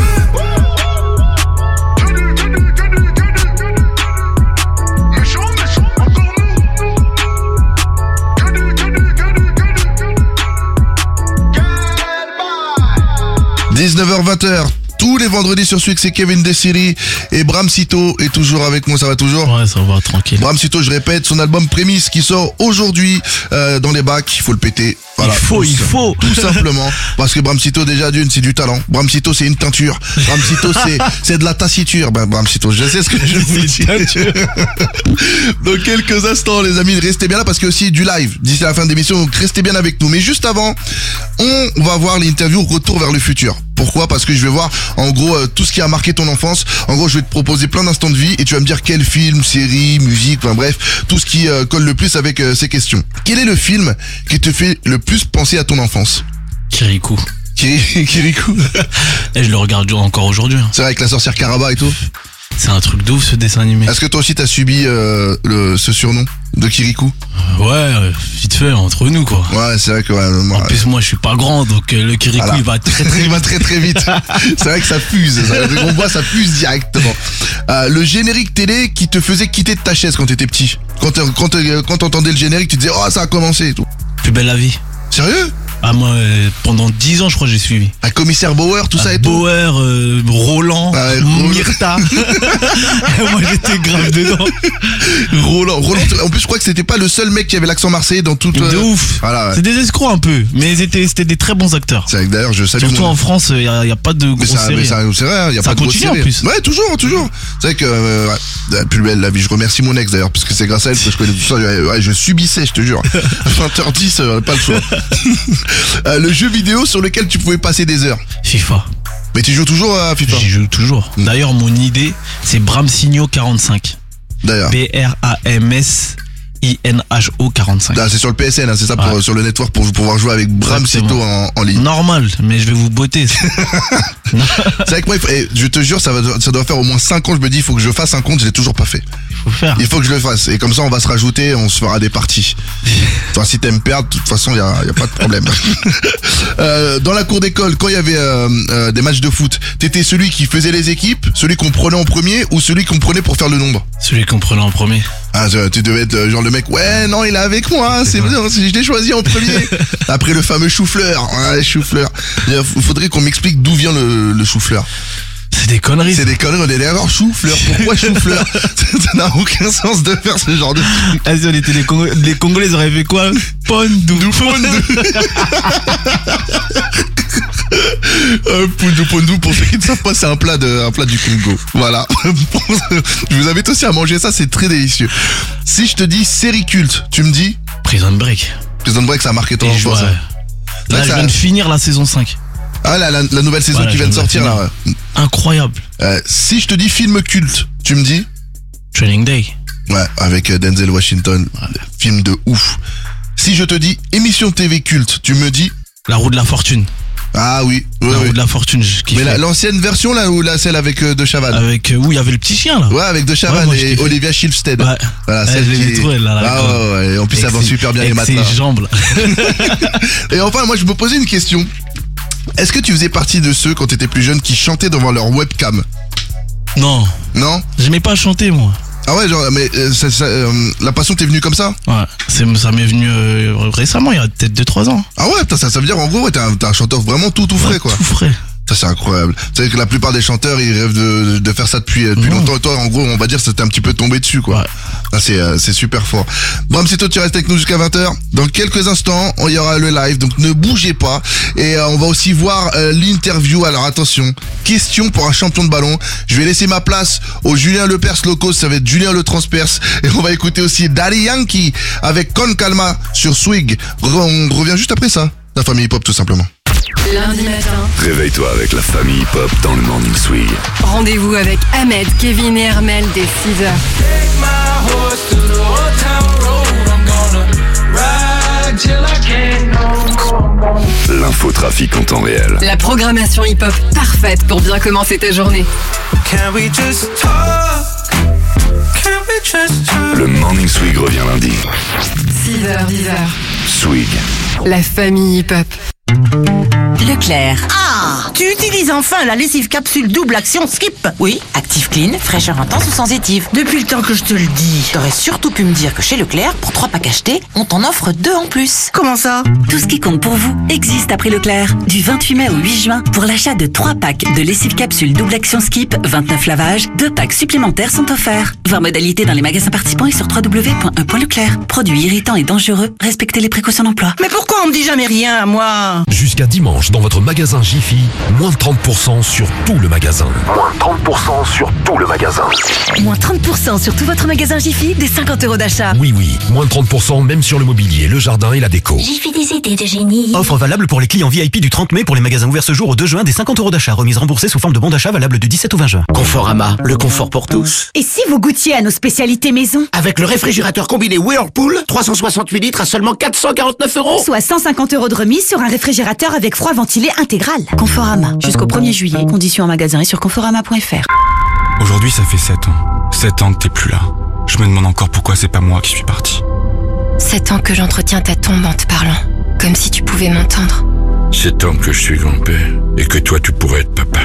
dix-neuf heures vingt, tous les vendredis sur Swig, c'est Kevin Desiri et Bram Cito est toujours avec moi, ça va toujours?
Ouais, ça va, tranquille.
Bram Cito, je répète, son album Prémisse qui sort aujourd'hui euh, dans les bacs, il faut le péter. Voilà,
il faut,
tout
il
ça-
faut.
Tout simplement. Parce que Bramsito, déjà d'une, c'est du talent. Bramsito, c'est une teinture. Bramsito, c'est, c'est de la taciture. Ben, Bramsito, je sais ce que je vous dis. Dans quelques instants, les amis, restez bien là parce qu'il y a aussi du live d'ici la fin de l'émission. Donc, restez bien avec nous. Mais juste avant, on va voir l'interview Retour vers le futur. Pourquoi? Parce que je vais voir, en gros, euh, tout ce qui a marqué ton enfance. En gros, je vais te proposer plein d'instants de vie et tu vas me dire quel film, série, musique, enfin bref, tout ce qui euh, colle le plus avec euh, ces questions. Quel est le film qui te fait le plus penser à ton enfance?
Kirikou.
Kiri- Kirikou.
Et je le regarde encore aujourd'hui. hein.
C'est vrai, avec la sorcière Karaba et tout.
C'est un truc de ouf ce dessin animé.
Est-ce que toi aussi t'as subi euh, le, ce surnom de Kirikou?
Ouais, euh, vite fait, entre nous quoi.
Ouais, c'est vrai que ouais, moi,
En plus, moi je suis pas grand, donc euh, le Kirikou
voilà.
il va très très
Il va très très vite. C'est vrai que ça fuse. Ça, on voit, ça fuse directement. Euh, le générique télé qui te faisait quitter de ta chaise quand t'étais petit. Quand t'es- quand t'es- quand t'entendais le générique, tu te disais oh ça a commencé et tout.
Plus belle la vie.
Sérieux?
Ah moi, euh, pendant dix ans je crois que j'ai suivi.
Un commissaire Bauer, tout ça et tout.
Bauer, euh, Roland,
Ah ouais, Roland.
Myrta. Moi j'étais grave dedans.
Roland, Roland. En plus, je crois que c'était pas le seul mec qui avait l'accent marseillais dans toute.
De
euh,
ouf.
Voilà. Ouais.
C'est des escrocs un peu, mais c'était c'était des très bons acteurs.
C'est vrai que d'ailleurs, je salue.
Surtout
mon-
en France, il y, a y a pas de
Mais
grosses
ça, mais
séries.
ça, c'est vrai, il y a
Ça
pas de grosse
continue en
série.
plus.
Ouais, toujours, toujours. C'est vrai que euh, ouais, la plus belle la vie. Je remercie mon ex d'ailleurs, parce que c'est grâce à elle que je connais tout ça. Ouais, ouais, je subissais, je te jure. vingt heures dix, euh, pas le choix. Euh, le jeu vidéo sur lequel tu pouvais passer des heures.
FIFA.
Mais tu joues toujours à FIFA?
J'y joue toujours. D'ailleurs, mon idée, c'est Bramsigno quarante-cinq.
D'ailleurs.
B R A M S I N H O quarante-cinq.
Ah, c'est sur le P S N, hein, c'est ça, pour,
Ouais.
sur le network pour pouvoir jouer avec Bramsito
Exactement.
en, en ligne.
Normal, mais je vais vous botter.
C'est vrai que moi, il faut- eh, je te jure, ça, va, ça doit faire au moins cinq ans, je me dis, il faut que je fasse un compte, je l'ai toujours pas fait.
Il faut faire.
Il faut que je le fasse. Et comme ça, on va se rajouter, on se fera des parties. Toi, si t'aimes perdre, de toute façon, il y a, y a pas de problème. euh, dans la cour d'école, quand il y avait euh, euh, des matchs de foot, t'étais celui qui faisait les équipes, celui qu'on prenait en premier ou celui qu'on prenait pour faire le nombre?
Celui qu'on prenait en premier.
Ah, tu tu devais être euh, genre le mec, ouais, non, il est avec moi, c'est bien, je l'ai choisi en premier. Après le fameux chou-fleur, ouais, chou-fleur. Il faudrait qu'on m'explique d'où vient le, le chou-fleur.
C'est des conneries.
C'est des conneries, on est d'accord, chou-fleur, pourquoi chou-fleur? Ça n'a aucun sens de faire ce genre de truc.
Ah, si on était les, Congo- les Congolais, ils auraient fait quoi? Pondou.
Euh, Pondou Pondou, pour ceux qui ne savent pas, c'est un plat de, un plat du Congo. Voilà. Je vous invite aussi à manger ça, c'est très délicieux. Si je te dis série culte, tu me dis?
Prison Break.
Prison Break, ça a marqué ton
Et je
enfance.
vois-
hein.
Là,
Ouais,
je
ça-
viens de finir la saison cinq.
Ah, la, la, la nouvelle saison
Voilà,
qui vient de
je viens de
sortir
finir.
là. Ouais.
Incroyable.
Euh, si je te dis film culte, tu me dis?
Training Day.
Ouais, avec euh, Denzel Washington. Film de ouf. Si je te dis émission T V culte, tu me dis?
La roue de la fortune.
Ah oui. oui,
la
oui.
roue de la fortune, je kiffe.
Mais la- l'ancienne version là ou la celle avec euh, De Chavannes?
Avec euh, où il y avait le petit chien là.
Ouais, avec De Chavannes
Ouais, moi, je
et
kiffais.
Olivia Shilstead.
Ouais.
Voilà,
Ouais,
celle
je
qui
l'ai
est-
trouvée, là, là,
Ah
quoi.
ouais, ouais, en plus ça
Avec
va
ses-
super bien les
avec
matelas.
ses jambes là.
Et enfin, moi je me posais une question. Est-ce que tu faisais partie de ceux quand t'étais plus jeune qui chantaient devant leur webcam?
Non.
Non?
J'aimais pas chanter moi.
Ah ouais, genre, mais euh, ça- ça, euh, la passion t'est venue comme ça?
Ouais. C'est, ça m'est venu euh, récemment, il y a peut-être deux trois ans.
Ah ouais, putain, ça, ça veut dire en gros, ouais, t'es un, t'es un chanteur vraiment tout tout frais
Ouais,
quoi.
Tout frais.
Ça c'est incroyable. C'est vrai que la plupart des chanteurs ils rêvent de, de faire ça depuis, depuis
Non.
longtemps. Et toi en gros on va dire que c'était un petit peu tombé dessus quoi.
Ouais.
Ah, c'est euh, c'est super fort. Bramsito, tu restes avec nous jusqu'à vingt heures. Dans quelques instants il y aura le live, donc ne bougez pas. Et euh, on va aussi voir euh, l'interview. Alors attention, question pour un champion de ballon. Je vais laisser ma place au Julien Lepers Locos, ça va être Julien Le Transperce. Et on va écouter aussi Daddy Yankee avec Con Calma sur Swig. Re- On revient juste après ça. La famille hip-hop tout simplement.
Lundi matin,
Réveille-toi avec la famille hip-hop dans le Morning Swig.
rendez-vous avec Ahmed, Kevin et Hermel dès six heures.
Take my horse to the old town road. I'm gonna ride till I can't no more.
L'infotrafic en temps réel.
La programmation hip-hop parfaite pour bien commencer ta journée.
Can we just talk? Can we just talk?
Le Morning Swig revient lundi.
six heures, dix heures.
Swig.
La famille hip-hop. Leclerc.
Ah, tu utilises enfin la lessive capsule double action Skip?
Oui, Active Clean, fraîcheur intense ou sensitive.
Depuis le temps que je te le dis.
T'aurais surtout pu me dire que chez Leclerc, pour trois packs achetés, on t'en offre deux en plus.
Comment ça?
Tout ce qui compte pour vous existe après Leclerc. Du vingt-huit mai au huit juin, pour l'achat de trois packs de lessive capsule double action Skip, vingt-neuf lavages, deux packs supplémentaires sont offerts. Voir modalité dans les magasins participants et sur w w w point e point leclerc. Produits irritants et dangereux, respectez les précautions d'emploi.
Mais pourquoi on me dit jamais rien, moi?
Jusqu'à dimanche, dans votre magasin Jiffy, moins trente pour cent sur tout le magasin. Moins trente pour cent sur tout le magasin.
Moins trente pour cent sur tout votre magasin Jiffy, des cinquante euros d'achat.
Oui, oui, moins trente pour cent même sur le mobilier, le jardin et la déco.
Jiffy, des idées de génie.
Offre valable pour les clients V I P du trente mai pour les magasins ouverts ce jour au deux juin, des cinquante euros d'achat. Remise remboursée sous forme de bon d'achat valable du dix-sept au vingt juin.
Conforama, le confort pour tous.
Et si vous goûtiez à nos spécialités maison?
Avec le réfrigérateur combiné Whirlpool, trois cent soixante-huit litres à seulement quatre cent quarante-neuf euros.
Soit cent cinquante euros de remise sur un réfrigérateur avec froid ventilé intégral. Conforama, jusqu'au premier juillet. Conditions en magasin et sur conforama point f r.
Aujourd'hui, ça fait sept ans. sept ans que t'es plus là. Je me demande encore pourquoi c'est pas moi qui suis parti.
sept ans que j'entretiens ta tombe en te parlant. Comme si tu pouvais m'entendre.
Sept ans que je suis grand-père et que toi tu pourrais être papa.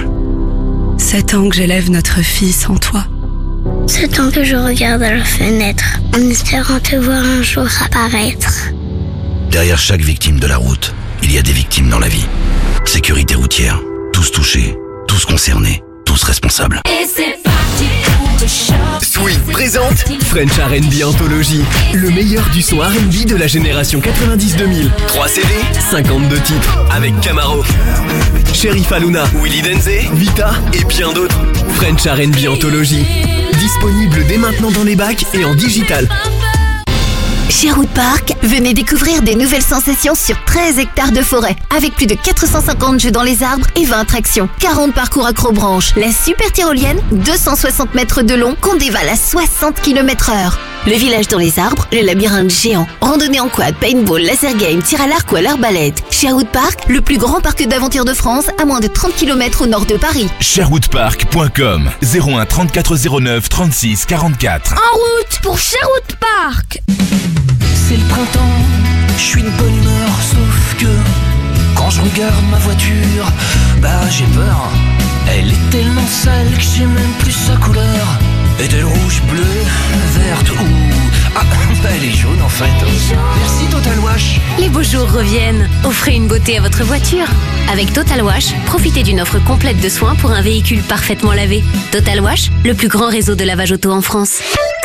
Sept ans que j'élève notre fille sans toi.
Sept ans que je regarde à la fenêtre en espérant te voir un jour apparaître.
Derrière chaque victime de la route, il y a des victimes dans la vie. Sécurité routière, tous touchés, tous concernés, tous responsables.
Et c'est parti pour le show.
Swing présente French R and B Anthologie, le meilleur du son R and B de la génération quatre-vingt-dix deux mille. trois C D, cinquante-deux titres, avec Camaro, Sheriff Aluna, Willy Denze, Vita et bien d'autres. French R and B Anthologie, disponible dès maintenant dans les bacs et en digital.
Sherwood Park, venez découvrir des nouvelles sensations sur treize hectares de forêt, avec plus de quatre cent cinquante jeux dans les arbres et vingt attractions, quarante parcours accrobranches, la super tyrolienne, deux cent soixante mètres de long qu'on dévale à soixante kilomètres heure. Le village dans les arbres, le labyrinthe géant, randonnée en quad, paintball, laser game, tir à l'arc ou à l'arbalète. Sherwood Park, le plus grand parc d'aventure de France, à moins de trente kilomètres au nord de Paris.
sherwood park point com, zéro un trente-quatre zéro neuf trente-six quarante-quatre.
En route pour Sherwood Park.
C'est le printemps, je suis de bonne humeur, sauf que quand je regarde ma voiture, bah j'ai peur. Elle est tellement sale que j'ai même plus sa couleur. Est-elle rouge, bleue, verte ou... Ah, bah elle est jaune en fait. Merci Total Wash.
Les beaux jours reviennent. Offrez une beauté à votre voiture. Avec Total Wash, profitez d'une offre complète de soins pour un véhicule parfaitement lavé. Total Wash, le plus grand réseau de lavage auto en France.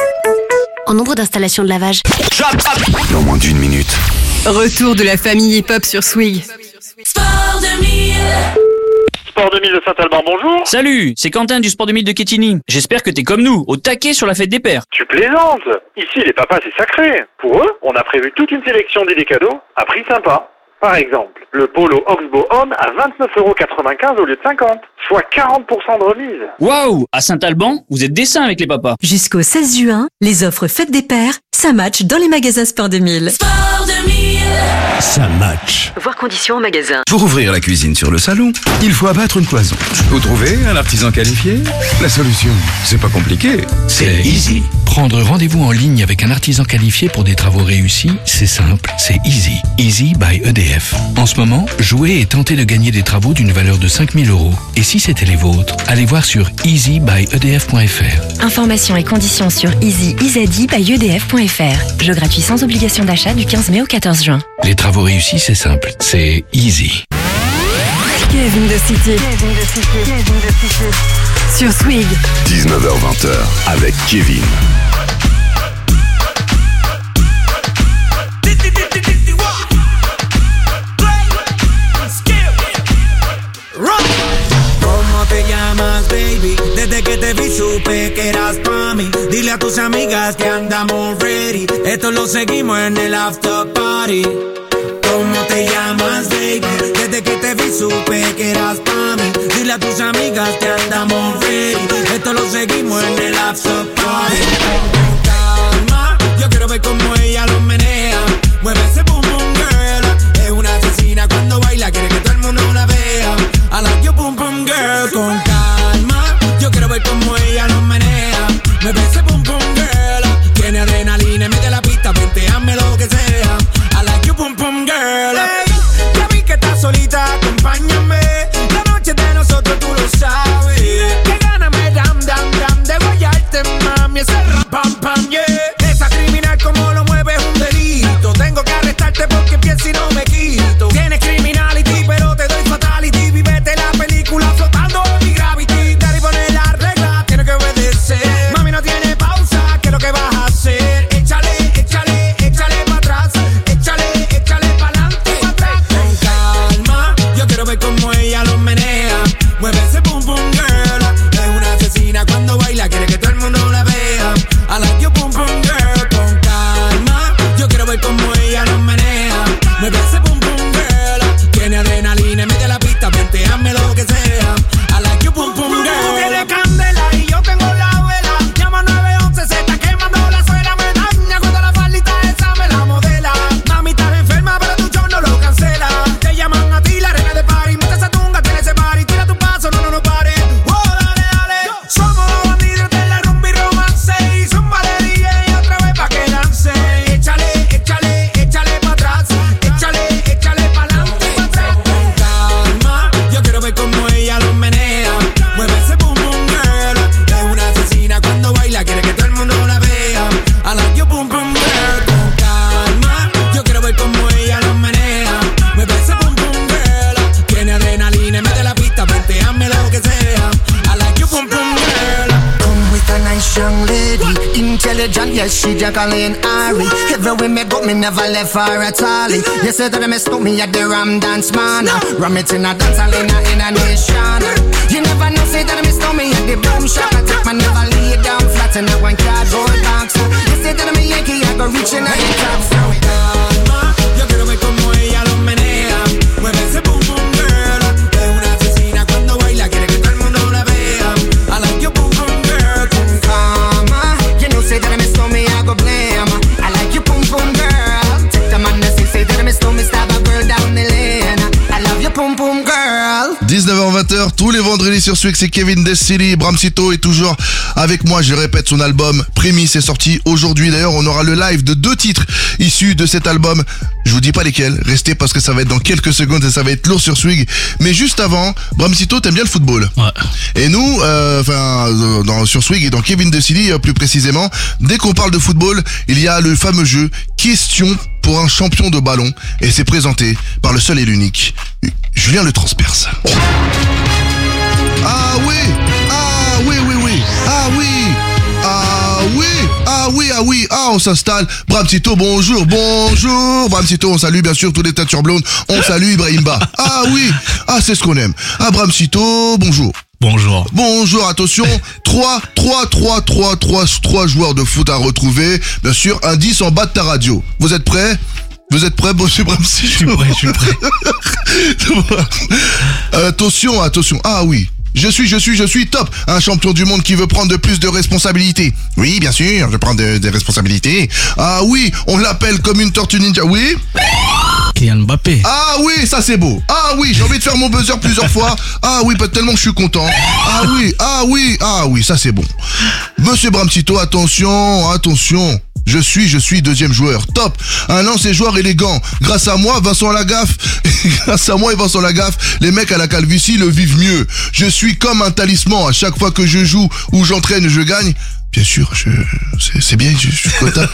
En nombre d'installations de lavage.
Dans moins d'une minute.
Retour de la famille hip-hop sur Swig.
Sport deux mille.
Sport deux mille de Saint-Alban, bonjour.
Salut, c'est Quentin du Sport deux mille de Quetigny. J'espère que t'es comme nous, au taquet sur la fête des pères.
Tu plaisantes. Ici, les papas, c'est sacré. Pour eux, on a prévu toute une sélection d'idées cadeaux à prix sympa. Par exemple, le polo Oxbow Homme à vingt-neuf euros quatre-vingt-quinze au lieu de cinquante, soit quarante pour cent de remise.
Waouh, à Saint-Alban, vous êtes des saints avec les papas.
Jusqu'au seize juin, les offres fêtes des pères, ça match dans les magasins Sport deux mille.
Sport deux mille.
Ça match.
Voir conditions en magasin.
Pour ouvrir la cuisine sur le salon, il faut abattre une cloison. Vous trouvez un artisan qualifié? La solution, c'est pas compliqué, c'est easy.
Prendre rendez-vous en ligne avec un artisan qualifié pour des travaux réussis, c'est simple, c'est easy. Easy by E D F. En ce moment, jouez et tentez de gagner des travaux d'une valeur de cinq mille euros. Et si c'était les vôtres, allez voir sur easy by e d f point f r.
Informations et conditions sur easy by e d f point f r. Jeu gratuit sans obligation d'achat du quinze mai au quatorze juin.
Les travaux réussis, c'est simple, c'est easy.
Kevin de City. Kevin de City. Kevin de City. Sur Swig.
dix-neuf heures vingt avec Kevin.
¿Cómo te llamas, baby? Desde que te vi supe que eras pa' mí. Dile a tus amigas que andamos ready. Esto lo seguimos en el after party. ¿Cómo te llamas, baby? Desde que te vi supe que eras pa' mí. Dile a tus amigas que andamos ready. Esto lo seguimos en el after party. Calma, yo quiero ver cómo ella lo menea. Mueve ese boom boom girl. Es una asesina cuando baila, quiere que todo el mundo la vea. I like your boom boom girl. Con calma, yo quiero ver cómo ella lo menea. Mueve ese boom boom girl. Tiene adrenalina, mete la pista, venteame lo que sea. I like your boom boom girl. Hey, ya vi que estás solita, acompaña.
religion, yes, she Jacqueline Ari. Everywhere me go, me never left her at all. You said that I mistook me at the Ram Dance Man. Ram it in a dance hall in a, in a nation. You never know, say that I mistook me at the Boom Shop. I take my never lay down flat in a one cardboard box. You said that I'm a Yankee, I go reaching at the top. So calma, yo quiero ver como ella lo menea. Mueve ese boom boom girl. Es una asesina cuando baila, quiere que todo el mundo la vea. I like your boom boom girl. Con calma, you know say that I mistook me, I go blame. I like your boom boom girl. Take the man that say that I mistook me, stab a girl down the lane. I love your boom boom girl.
dix-neuf heures vingt tous les vendredis sur Swig, c'est Kevin Dessilly. Bramsito est toujours avec moi, je répète, son album Prémisse est sorti aujourd'hui. D'ailleurs, on aura le live de deux titres issus de cet album. Je vous dis pas lesquels, restez parce que ça va être dans quelques secondes et ça va être lourd sur Swig. Mais juste avant, Bramsito, t'aimes bien le football?
Ouais.
Et nous, euh, enfin, euh, dans, sur Swig et dans Kevin Dessilly euh, plus précisément, dès qu'on parle de football, il y a le fameux jeu Question pour un champion de ballon et c'est présenté par le seul et l'unique Julien Le Transperce. Ah oui, ah oui, oui, oui, ah oui, ah oui, ah oui, ah oui, ah on s'installe. Bramsito, bonjour, bonjour. Bramsito, on salue bien sûr tous les teintures blondes. On salue Ibrahimba. Ah oui, ah c'est ce qu'on aime. Ah Bramsito, bonjour.
Bonjour.
Bonjour, attention, trois, trois, trois, trois, trois, trois joueurs de foot à retrouver. Bien sûr, un dix en bas de ta radio. Vous êtes prêts? Vous êtes prêts, monsieur Bramsito?
Je suis prêt, je suis prêt.
Attention, attention. Ah oui. Je suis, je suis, je suis top. Un champion du monde qui veut prendre de plus de responsabilités. Oui, bien sûr, je prends des de responsabilités. Ah oui, on l'appelle comme une tortue ninja. Oui.
Kylian Mbappé.
Ah oui, ça c'est beau. Ah oui, j'ai envie de faire mon buzzer plusieurs fois. Ah oui, pas tellement que je suis content. Ah oui, ah oui, ah oui, ça c'est bon. Monsieur Bramsito, attention, attention. Je suis, je suis deuxième joueur. Top. Un lancé joueur élégant. Grâce à moi, Vincent Lagaffe. Grâce à moi et Vincent Lagaffe, les mecs à la calvitie le vivent mieux. Je suis comme un talisman. À chaque fois que je joue ou j'entraîne, je gagne. Bien sûr, je, c'est, c'est bien, je, je suis content.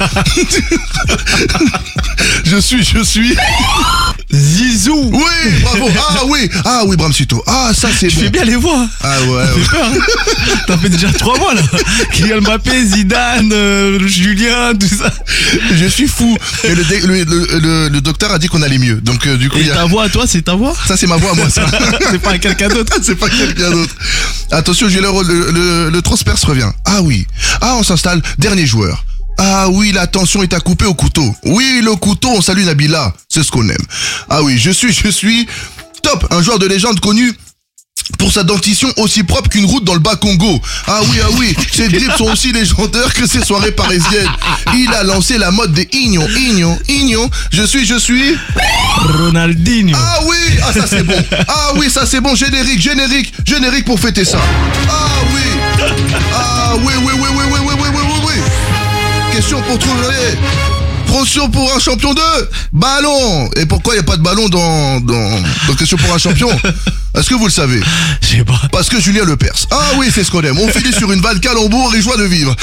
je suis, je suis.
Zizou.
Oui, bravo. Ah oui, ah oui, Bramsito. Ah, ça c'est
tu
bon.
fais bien les voix.
Ah ouais.
Ça
ouais.
fait peur. Hein. T'as fait déjà trois mois là. Kylian Mbappé, Zidane, euh, Julien, tout ça.
Je suis fou. Et le, le, le, le, le docteur a dit qu'on allait mieux. Donc euh, du coup.
Et
a...
ta voix, toi, c'est ta voix?
Ça c'est ma voix, moi. Ça.
C'est pas quelqu'un d'autre.
C'est pas quelqu'un d'autre. Attention, j'ai le, le, le, le transperce revient. Ah oui. Ah, on s'installe. Dernier joueur. Ah oui, la tension est à couper au couteau. Oui, le couteau, on salue Nabila. C'est ce qu'on aime. Ah oui, je suis, je suis top. Un joueur de légende connu pour sa dentition aussi propre qu'une route dans le bas Congo. Ah oui, ah oui, ses dribbles sont aussi légendaires que ses soirées parisiennes. Il a lancé la mode des ignon, ignon, ignon. Je suis, je suis...
Ronaldinho.
Ah oui, ah ça c'est bon. Ah oui, ça c'est bon. Générique, générique, générique pour fêter ça. Ah oui. Ah oui, oui, oui, oui, oui, oui, oui, oui, oui, oui. Question pour trouver... Question pour un champion de ballon. Et pourquoi il n'y a pas de ballon dans, dans, dans question pour un champion? Est-ce que vous le savez?
Je sais pas.
Parce que Julien Le Perse. Ah oui, c'est ce qu'on aime. On finit sur une balle calembour et joie de vivre.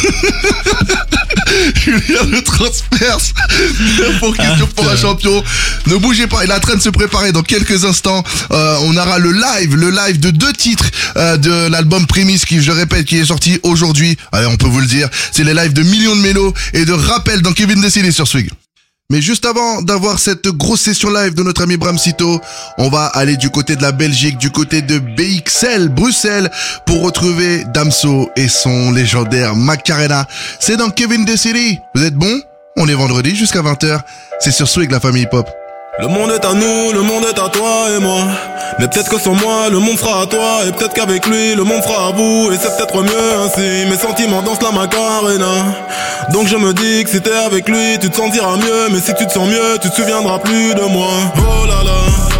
Julien Le Transperce. Pour question pour un champion. Ne bougez pas, il est en train de se préparer dans quelques instants. Euh, on aura le live, le live de deux titres euh, de l'album Prémisse qui, je le répète, qui est sorti aujourd'hui. Allez, on peut vous le dire. C'est les lives de millions de mélos et de rappels dans Kevin Dessilly sur Swig. Mais juste avant d'avoir cette grosse session live de notre ami Bramsito, on va aller du côté de la Belgique, du côté de B X L, Bruxelles, pour retrouver Damso et son légendaire Macarena. C'est dans Kevin Dessilly. Vous êtes bons? On est vendredi jusqu'à vingt heures. C'est sur Swig, la famille hip-hop.
Le monde est à nous, le monde est à toi et moi. Mais peut-être que sans moi, le monde fera à toi. Et peut-être qu'avec lui, le monde fera à vous. Et c'est peut-être mieux ainsi, mes sentiments dansent la Macarena. Donc je me dis que si t'es avec lui, tu te sentiras mieux. Mais si tu te sens mieux, tu te souviendras plus de moi. Oh là là.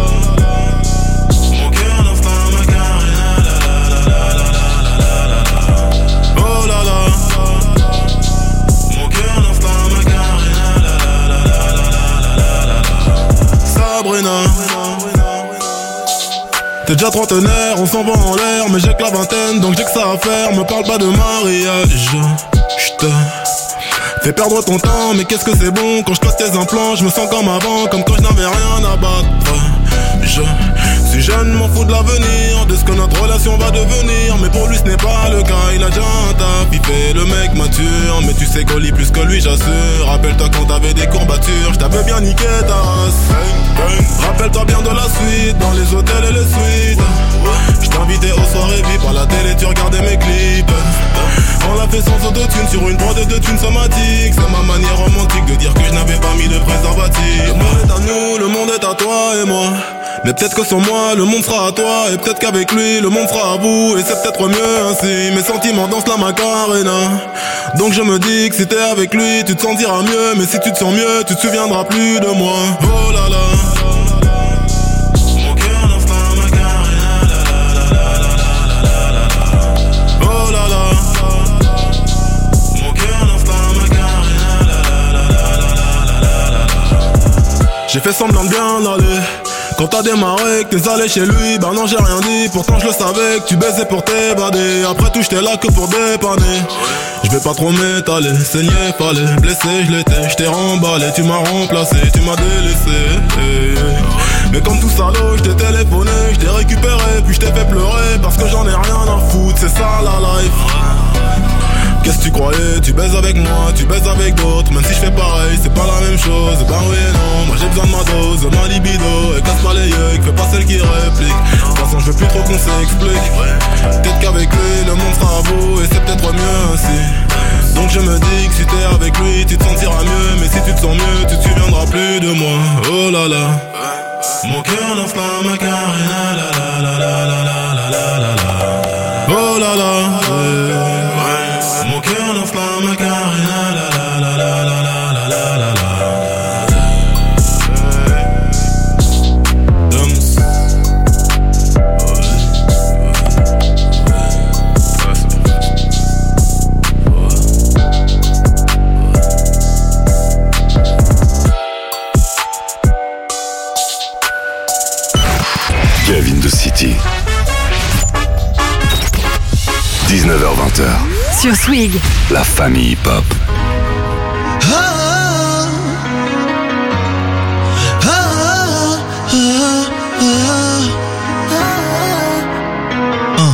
T'es déjà trentenaire, on s'en va en l'air, mais j'ai que la vingtaine, donc j'ai que ça à faire. Me parle pas de mariage, j'te fais perdre ton temps, mais qu'est-ce que c'est bon. Quand je passe tes implants, je me sens comme avant, comme quand je n'avais rien à battre. Je suis jeune, m'en fous de l'avenir, de ce que notre relation va devenir. Mais pour lui ce n'est pas le cas, il a déjà un taf, il fait le mec mature. Mais tu sais qu'on lit plus que lui, j'assure. Rappelle-toi quand t'avais des courbatures, je t'avais bien niqué ta race. Rappelle-toi bien de la suite, dans les hôtels et les suites. Je t'invitais aux soirées V I P, à la télé tu regardais mes clips. On l'a fait sans autotune, sur une prod de thunes somatiques. C'est ma manière romantique de dire que je n'avais pas mis de préservatif. Le monde est à nous, le monde est à toi et moi. Mais peut-être que sans moi, le monde sera à toi. Et peut-être qu'avec lui, le monde sera à vous. Et c'est peut-être mieux ainsi, mes sentiments dansent la Macarena. Donc je me dis que si t'es avec lui, tu te sentiras mieux. Mais si tu te sens mieux, tu te souviendras plus de moi. Oh là là. J'ai fait semblant de bien aller. Quand t'as démarré, que t'es allé chez lui, bah non j'ai rien dit. Pourtant je le savais que tu baisais pour t'évader. Après tout j'étais là que pour dépanner. Je vais pas trop m'étaler, saigner fallait. Blessé je l'étais, je t'ai remballé. Tu m'as remplacé, tu m'as délaissé. Mais comme tout salaud, je t'ai téléphoné, je t'ai récupéré, puis je t'ai fait pleurer. Parce que j'en ai rien à foutre, c'est ça la life. Qu'est-ce que tu croyais? Tu baises avec moi, tu baises avec d'autres. Même si je fais pareil, c'est pas la même chose. Bah oui et non, moi j'ai besoin de ma dose, de ma libido. Et casse pas les yeux, fais pas celle qui réplique. De toute façon je veux plus trop qu'on s'explique. Peut-être qu'avec lui, le monde sera à vous. Et c'est peut-être mieux ainsi. Donc je me dis que si t'es avec lui, tu te sentiras mieux. Mais si tu te sens mieux, tu te souviendras plus de moi. Oh là là. Mon cœur lance la Macarena. La la la la la la la la la. Oh là là. Mon cœur lance la Macarena, la la la la la la la la la.
Kevin de City. dix-neuf heures vingt.
Sur Swig.
La famille hip-hop.
Ah, ah, ah, ah, ah,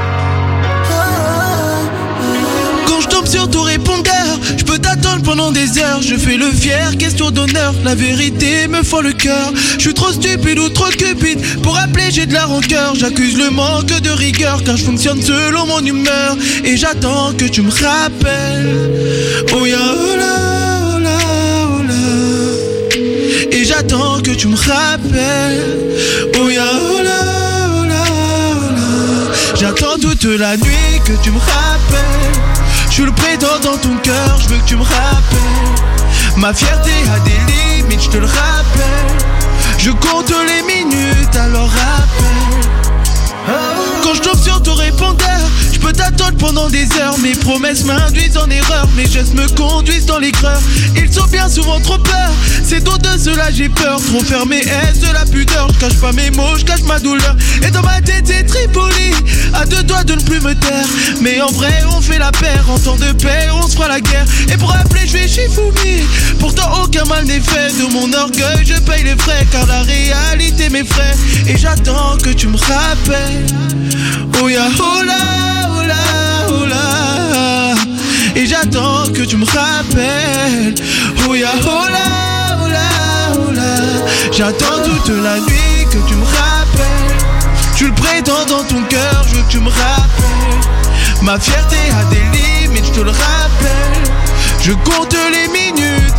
ah. Quand je tombe sur ton répondeur, je peux t'attendre pendant des heures. Je fais le fier, question d'honneur. La vérité me fend le cœur. Je suis trop stupide ou trop cupide pour appeler, j'ai de la rancœur. J'accuse le manque de rigueur car je fonctionne selon mon humeur. Et j'attends que tu me rappelles. Oh ya oh là, oh là, oh là. Et j'attends que tu me rappelles. Oh ya oh là, oh là, oh là. J'attends toute la nuit que tu me rappelles. Je suis le prétendant dans ton cœur, je veux que tu me rappelles. Ma fierté a des limites, je te le rappelle. Je compte les minutes, alors rappelle. Quand je tombe sur ton répondeur, je peux t'attendre pendant des heures. Mes promesses m'induisent en erreur, mes gestes me conduisent dans l'aigreur. Ils sont bien souvent trop peur, c'est donc de cela j'ai peur. Trop fermé, est-ce de la pudeur? Je cache pas mes mots, je cache ma douleur. Et dans ma tête c'est Tripoli, à deux doigts de ne plus me taire. Mais en vrai on fait la paire, en temps de paix on se fera la guerre. Et pour appeler je vais chez Foumi, pourtant aucun mal n'est fait. De mon orgueil je paye les frais, car la réalité m'effraie. Et j'attends que tu me rappelles. Oh ya oh là, oh là, oh là. Et j'attends que tu me rappelles. Oh ya oh là, oh là, oh là. J'attends toute la nuit que tu me rappelles. Je le prétends dans ton cœur, je veux que tu me rappelles. Ma fierté a des limites, je te le rappelle. Je compte les minutes.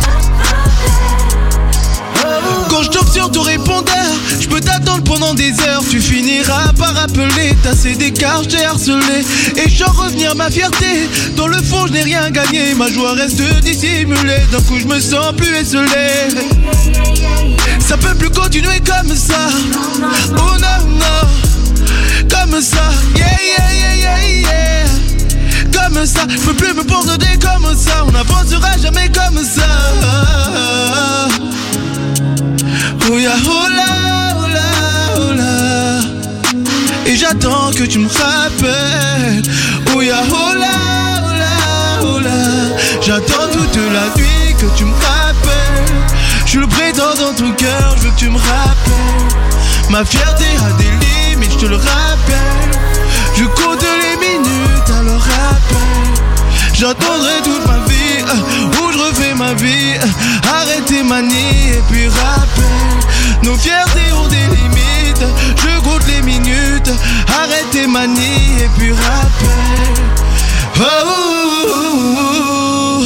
Quand je tombe sur ton répondeur, je peux t'attendre pendant des heures. Tu finiras par appeler, t'as cédé car je t'ai harcelé. Et je sens revenir ma fierté. Dans le fond je n'ai rien gagné, ma joie reste dissimulée. D'un coup je me sens plus esselé. Ça peut plus continuer comme ça. Oh non non, comme ça. Yeah yeah yeah yeah yeah. Comme ça, je peux plus me pardonner comme ça. On n'avancera jamais comme ça. Oh ya oh là, oh là, oh là. Et j'attends que tu me rappelles. Oh ya oh là, oh là, oh là. J'attends toute la nuit que tu me rappelles. Je le prétends dans ton cœur, je veux que tu me rappelles. Ma fierté a des limites, je te le rappelle. Je compte les minutes, alors rappelle. J'attendrai toute ma vie, euh, où je refais ma vie, euh, arrête tes manies et puis rappelle. Nos fiertés ont des limites, je compte les minutes, arrête tes manies et puis rappelle. Oh, oh, oh, oh.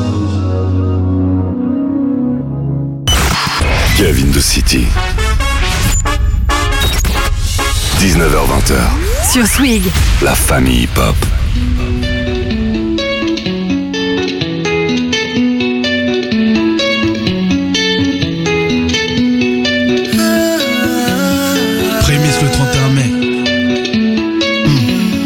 Kevin de City. dix-neuf heures vingt.
Sur Swig.
La famille hip-hop.
Prémisse le trente et un mai. Mmh.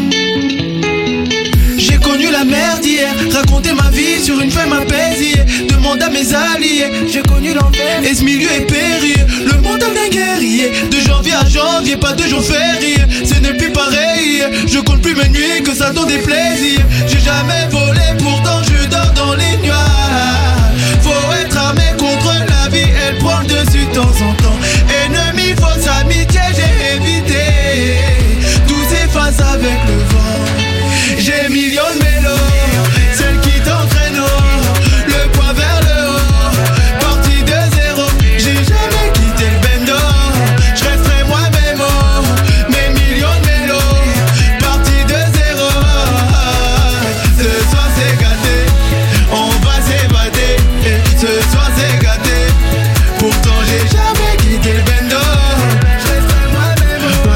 J'ai connu la merde hier, raconter ma vie sur une feuille m'apaisier. Demande à mes alliés, j'ai connu l'envers et ce milieu est périlleux. Le mental d'un guerrier, de janvier à janvier, pas de jour férié. Ce n'est plus pareil, je compte plus mes nuits que ça donne des plaisirs. J'ai jamais volé, pourtant je dors dans les nuages. Faut être armé contre la vie, elle prend le dessus de temps en temps. Ennemi, fausse amitié, j'ai évité. Tout s'efface avec le vent. J'ai millions de mélos, celle qui t'entraîne haut, le poids vers le haut, parti de zéro. J'ai jamais quitté le bendo, je resterai moi-même haut. Mes millions de mélos, parti de zéro. Ce soir c'est gâté, on va s'évader. Ce soir c'est gâté, pourtant j'ai jamais quitté le bendo. Je resterai moi-même haut.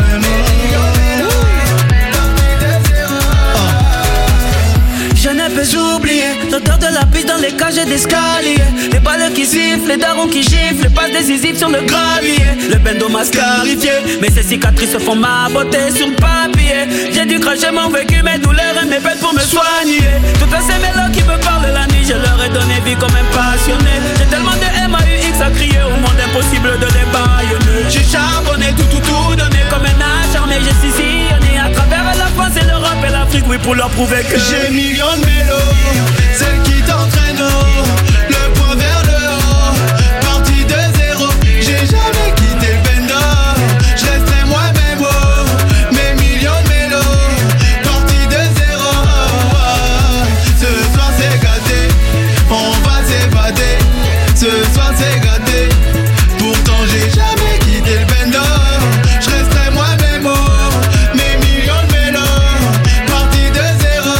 Je ne peux oublier l'odeur de la piste dans les cages d'escalier. Les balles qui sifflent, les darons qui giflent, les passes décisives sur le gravier. Le bendo m'a scarifié, mais ces cicatrices font ma beauté sur le papier. J'ai dû cracher mon vécu, mes douleurs et mes peines pour me soigner. Toutes ces mélos qui me parlent la nuit, je leur ai donné vie comme un passionné. J'ai tellement de M A U X à crier au monde impossible de les baïonner. J'ai charbonné, tout tout tout donné comme un acharné. J'ai sillonné à travers la France et l'Europe et l'Afrique, oui, pour leur prouver que j'ai millions de mélos, celle qui t'entraîne haut, le point vers le haut, parti de zéro. J'ai jamais quitté le bendo, je resterai moi-même haut. Mes millions de mélos, parti de zéro. Ce soir c'est gâté, on va s'évader. Ce soir c'est gâté, pourtant j'ai jamais quitté le bendo. Je resterai moi-même haut. Mes millions de mélos, parti de zéro.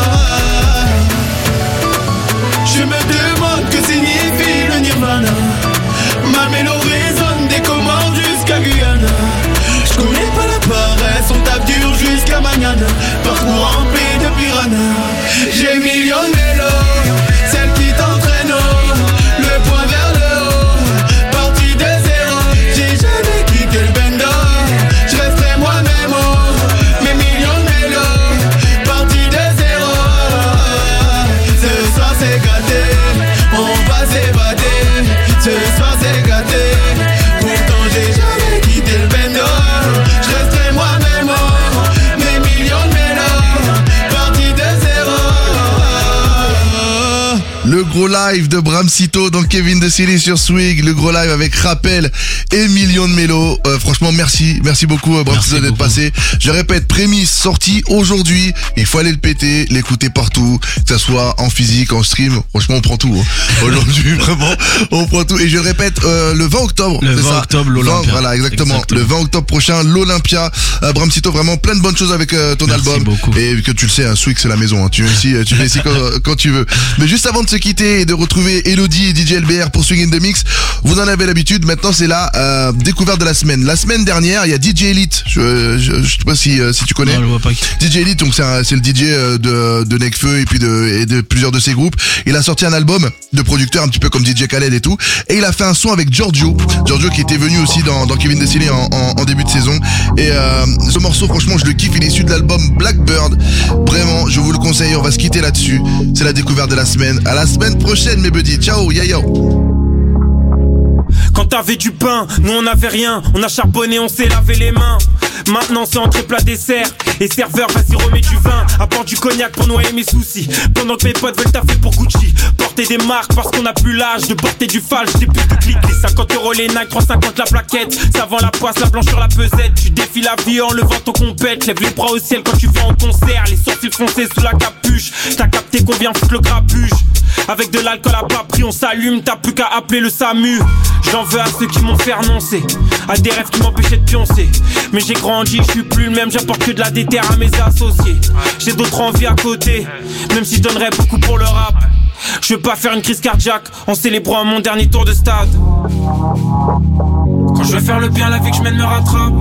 Je me demande que signifie le nirvana. Ma mélo résonne des commandes jusqu'à Guyane. Je connais pas la paresse, on tape dur jusqu'à Magnana. Parcours rempli de piranha. J'ai millions de mélos, celle qui t'entraîne haut, le point vers le haut, parti de zéro. J'ai jamais quitté le bendo, je resterai moi-même haut. Mes millions de mélos, parti de zéro. Ce soir c'est gâté, on va s'évader. Ce soir c'est gâté, pourtant j'ai jamais quitté le bendo. Je resterai moi-même haut. Mes millions de mélos, parti de zéro.
Le gros live de Bramsito dans Kevin de Silly sur Swig, le gros live avec Rappel et Millions de Mélos. Euh, franchement, merci, merci beaucoup euh, Bramsito d'être passé. Je répète, Prémisse sorti aujourd'hui. Il faut aller le péter, l'écouter partout, que ça soit en physique, en stream. Franchement, on prend tout. Hein. Aujourd'hui, vraiment, on prend tout. Et je répète, euh, le vingt octobre,
le
c'est
vingt
ça
octobre, l'Olympia.
Voilà, exactement.
exactement.
Le vingt octobre prochain, l'Olympia. Euh, Bramsito, vraiment plein de bonnes choses avec euh, ton
merci
album.
Beaucoup.
Et que tu le sais, un Swig c'est la maison. Hein. Tu viens ici, tu viens ici quand, quand tu veux. Mais juste avant de se quitter et de retrouver Elodie et D J L B R pour Swing in the Mix, vous en avez l'habitude. Maintenant, c'est la euh, découverte de la semaine. La semaine dernière, il y a D J Elite. Je, je, je sais pas si euh, si tu connais.
Non, je vois pas qui.
D J Elite, donc c'est, un, c'est le D J de de Nekfeu et puis de et de plusieurs de ses groupes. Il a sorti un album de producteur un petit peu comme D J Khaled et tout. Et il a fait un son avec Giorgio. Giorgio qui était venu aussi dans dans Kevin Dessilé en, en en début de saison. Et euh, ce morceau, franchement, je le kiffe. Il est issu de l'album Blackbird. Vraiment, je vous le conseille. On va se quitter là-dessus. C'est la découverte de la semaine. À la semaine prochaine, mes buddies. Ciao, ya yo.
Quand t'avais du pain, nous on avait rien. On a charbonné, on s'est lavé les mains. Maintenant c'est entrée plat dessert. Et serveur, vas-y remets du vin. Apporte du cognac pour noyer mes soucis. Pendant que mes potes veulent taffer pour Gucci. Porter porter des marques parce qu'on a plus l'âge de porter du fal. J'ai plus de clics, les cinquante euros les Nike, trois cinquante la plaquette. Ça vend la poisse, la blanche sur la pesette. Tu défies la vie en levant ton compète. Lève les bras au ciel quand tu vas en concert. Les sourcils foncés sous la capuche. T'as capté qu'on vient foutre le grabuge. Avec de l'alcool à bas prix on s'allume. T'as plus qu'à appeler le SAMU. J'en veux à ceux qui m'ont fait renoncer, à des rêves qui m'empêchaient de pioncer. Mais j'ai grandi, je suis plus le même. J'apporte que de la déterre à mes associés. J'ai d'autres envies à côté, même si je donnerais beaucoup pour le rap. Je veux pas faire une crise cardiaque en célébrant mon dernier tour de stade. Quand je veux faire le bien, la vie que je mène me rattrape.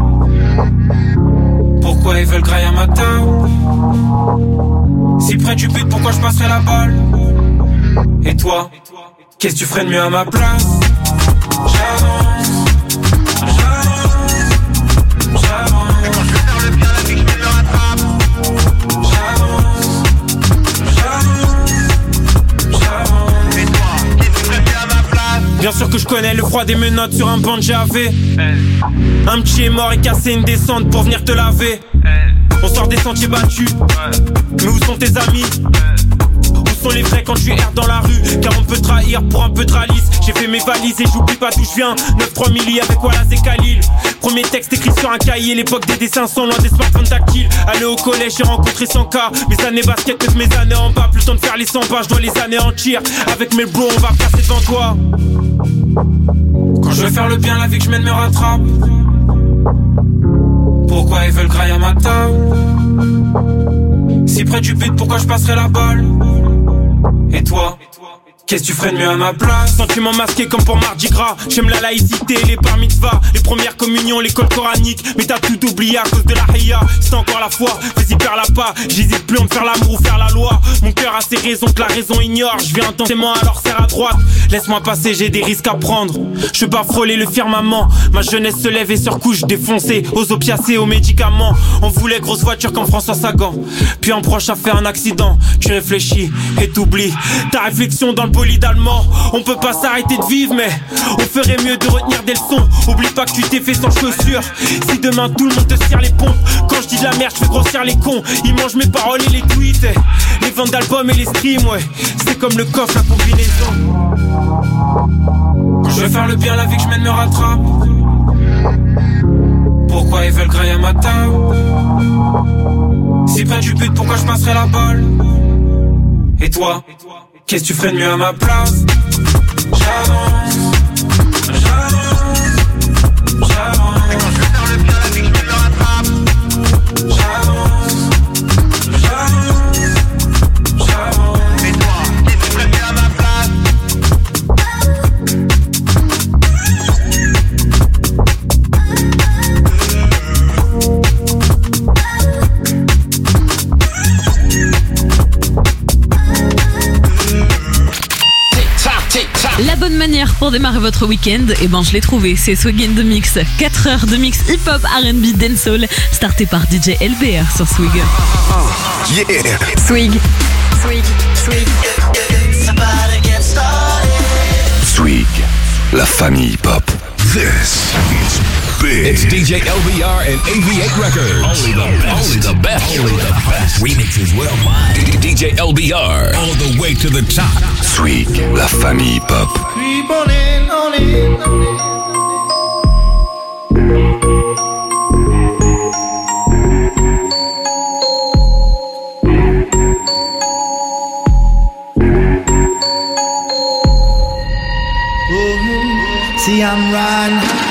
Pourquoi ils veulent grailler à ma table? Si près du but, pourquoi je passerai la balle? Et toi, qu'est-ce que tu ferais de mieux à ma place? J'avance, j'avance, j'avance. Et quand je veux faire le bien, la vie que je mène me rattrape. J'avance, j'avance, j'avance. Et toi, qu'est-ce que tu ferais de mieux à ma place? Bien sûr que je connais le froid des menottes sur un banc de Javé. Un petit est mort et cassé une descente pour venir te laver. On sort des sentiers battus, mais où sont tes amis? Où sont les vrais quand tu erres dans la rue? Car on peut trahir pour un peu de ralice. J'ai fait mes valises et j'oublie pas d'où je viens. neuf trois milli avec Wallace et Khalil. Premier texte écrit sur un cahier. L'époque des dessins sont loin des smartphones tactiles. Aller au collège, j'ai rencontré cent K. Mes années basket, que mes années en bas. Plus le temps de faire les cent pas, je dois les anéantir. Avec mes bros, on va passer devant toi. Quand je veux faire le bien, la vie que je mène me rattrape. Pourquoi ils veulent grailler à ma table? Si près du but, pourquoi je passerai la balle? Et toi, qu'est-ce que tu ferais de mieux à ma place? Sentiments masqués comme pour Mardi Gras. J'aime la laïcité, les bar mitzvahs, les premières communions, l'école coranique. Mais t'as tout oublié à cause de la Hiya. C'est encore la foi, vas-y perds la pas. J'hésite plus entre faire l'amour ou faire la loi. Mon cœur a ses raisons que la raison ignore. Je viens intensément alors serre à droite. Laisse-moi passer, j'ai des risques à prendre. Je veux pas frôler le firmament. Ma jeunesse se lève et se recouche défoncée. Aux opiacés, aux médicaments. On voulait grosse voiture comme François Sagan. Puis un proche a fait un accident. Tu réfléchis et t'oublies ta réflexion dans le bolide allemand. On peut pas s'arrêter de vivre, mais on ferait mieux de retenir des leçons. Oublie pas que tu t'es fait sans chaussures. Si demain tout le monde te serre les pompes. Quand je dis de la merde, je fais grossir les cons. Ils mangent mes paroles et les tweets, eh. Les ventes d'albums et les streams, ouais. C'est comme le coffre, la combinaison. Quand je veux faire le bien, la vie que je mène me rattrape. Pourquoi ils veulent grailler à ma table? Si près du but, pourquoi je passerai la balle? Et toi, qu'est-ce que tu ferais de mieux à ma place? J'avance, j'avance, j'avance. Et quand je veux faire le bien, la vie que je mène me rattrape. J'avance, j'avance, j'avance. Et toi, qu'est-ce que tu ferais de mieux à ma place?
La bonne manière pour démarrer votre week-end, eh ben je l'ai trouvé, c'est Swig in the Mix. quatre heures de mix hip-hop, R and B, dancehall, starté par D J L B R sur Swig.
Yeah.
Swig. Swig. Swig.
Swig, la famille hip-hop. This is big.
It's D J L B R and A V eight Records. Only the best. Only the best. Only the best. Remixes worldwide. D J L B R. All the way to the top.
Swig, la famille hip-hop.
Keep on in, on in, on in.
See I'm riding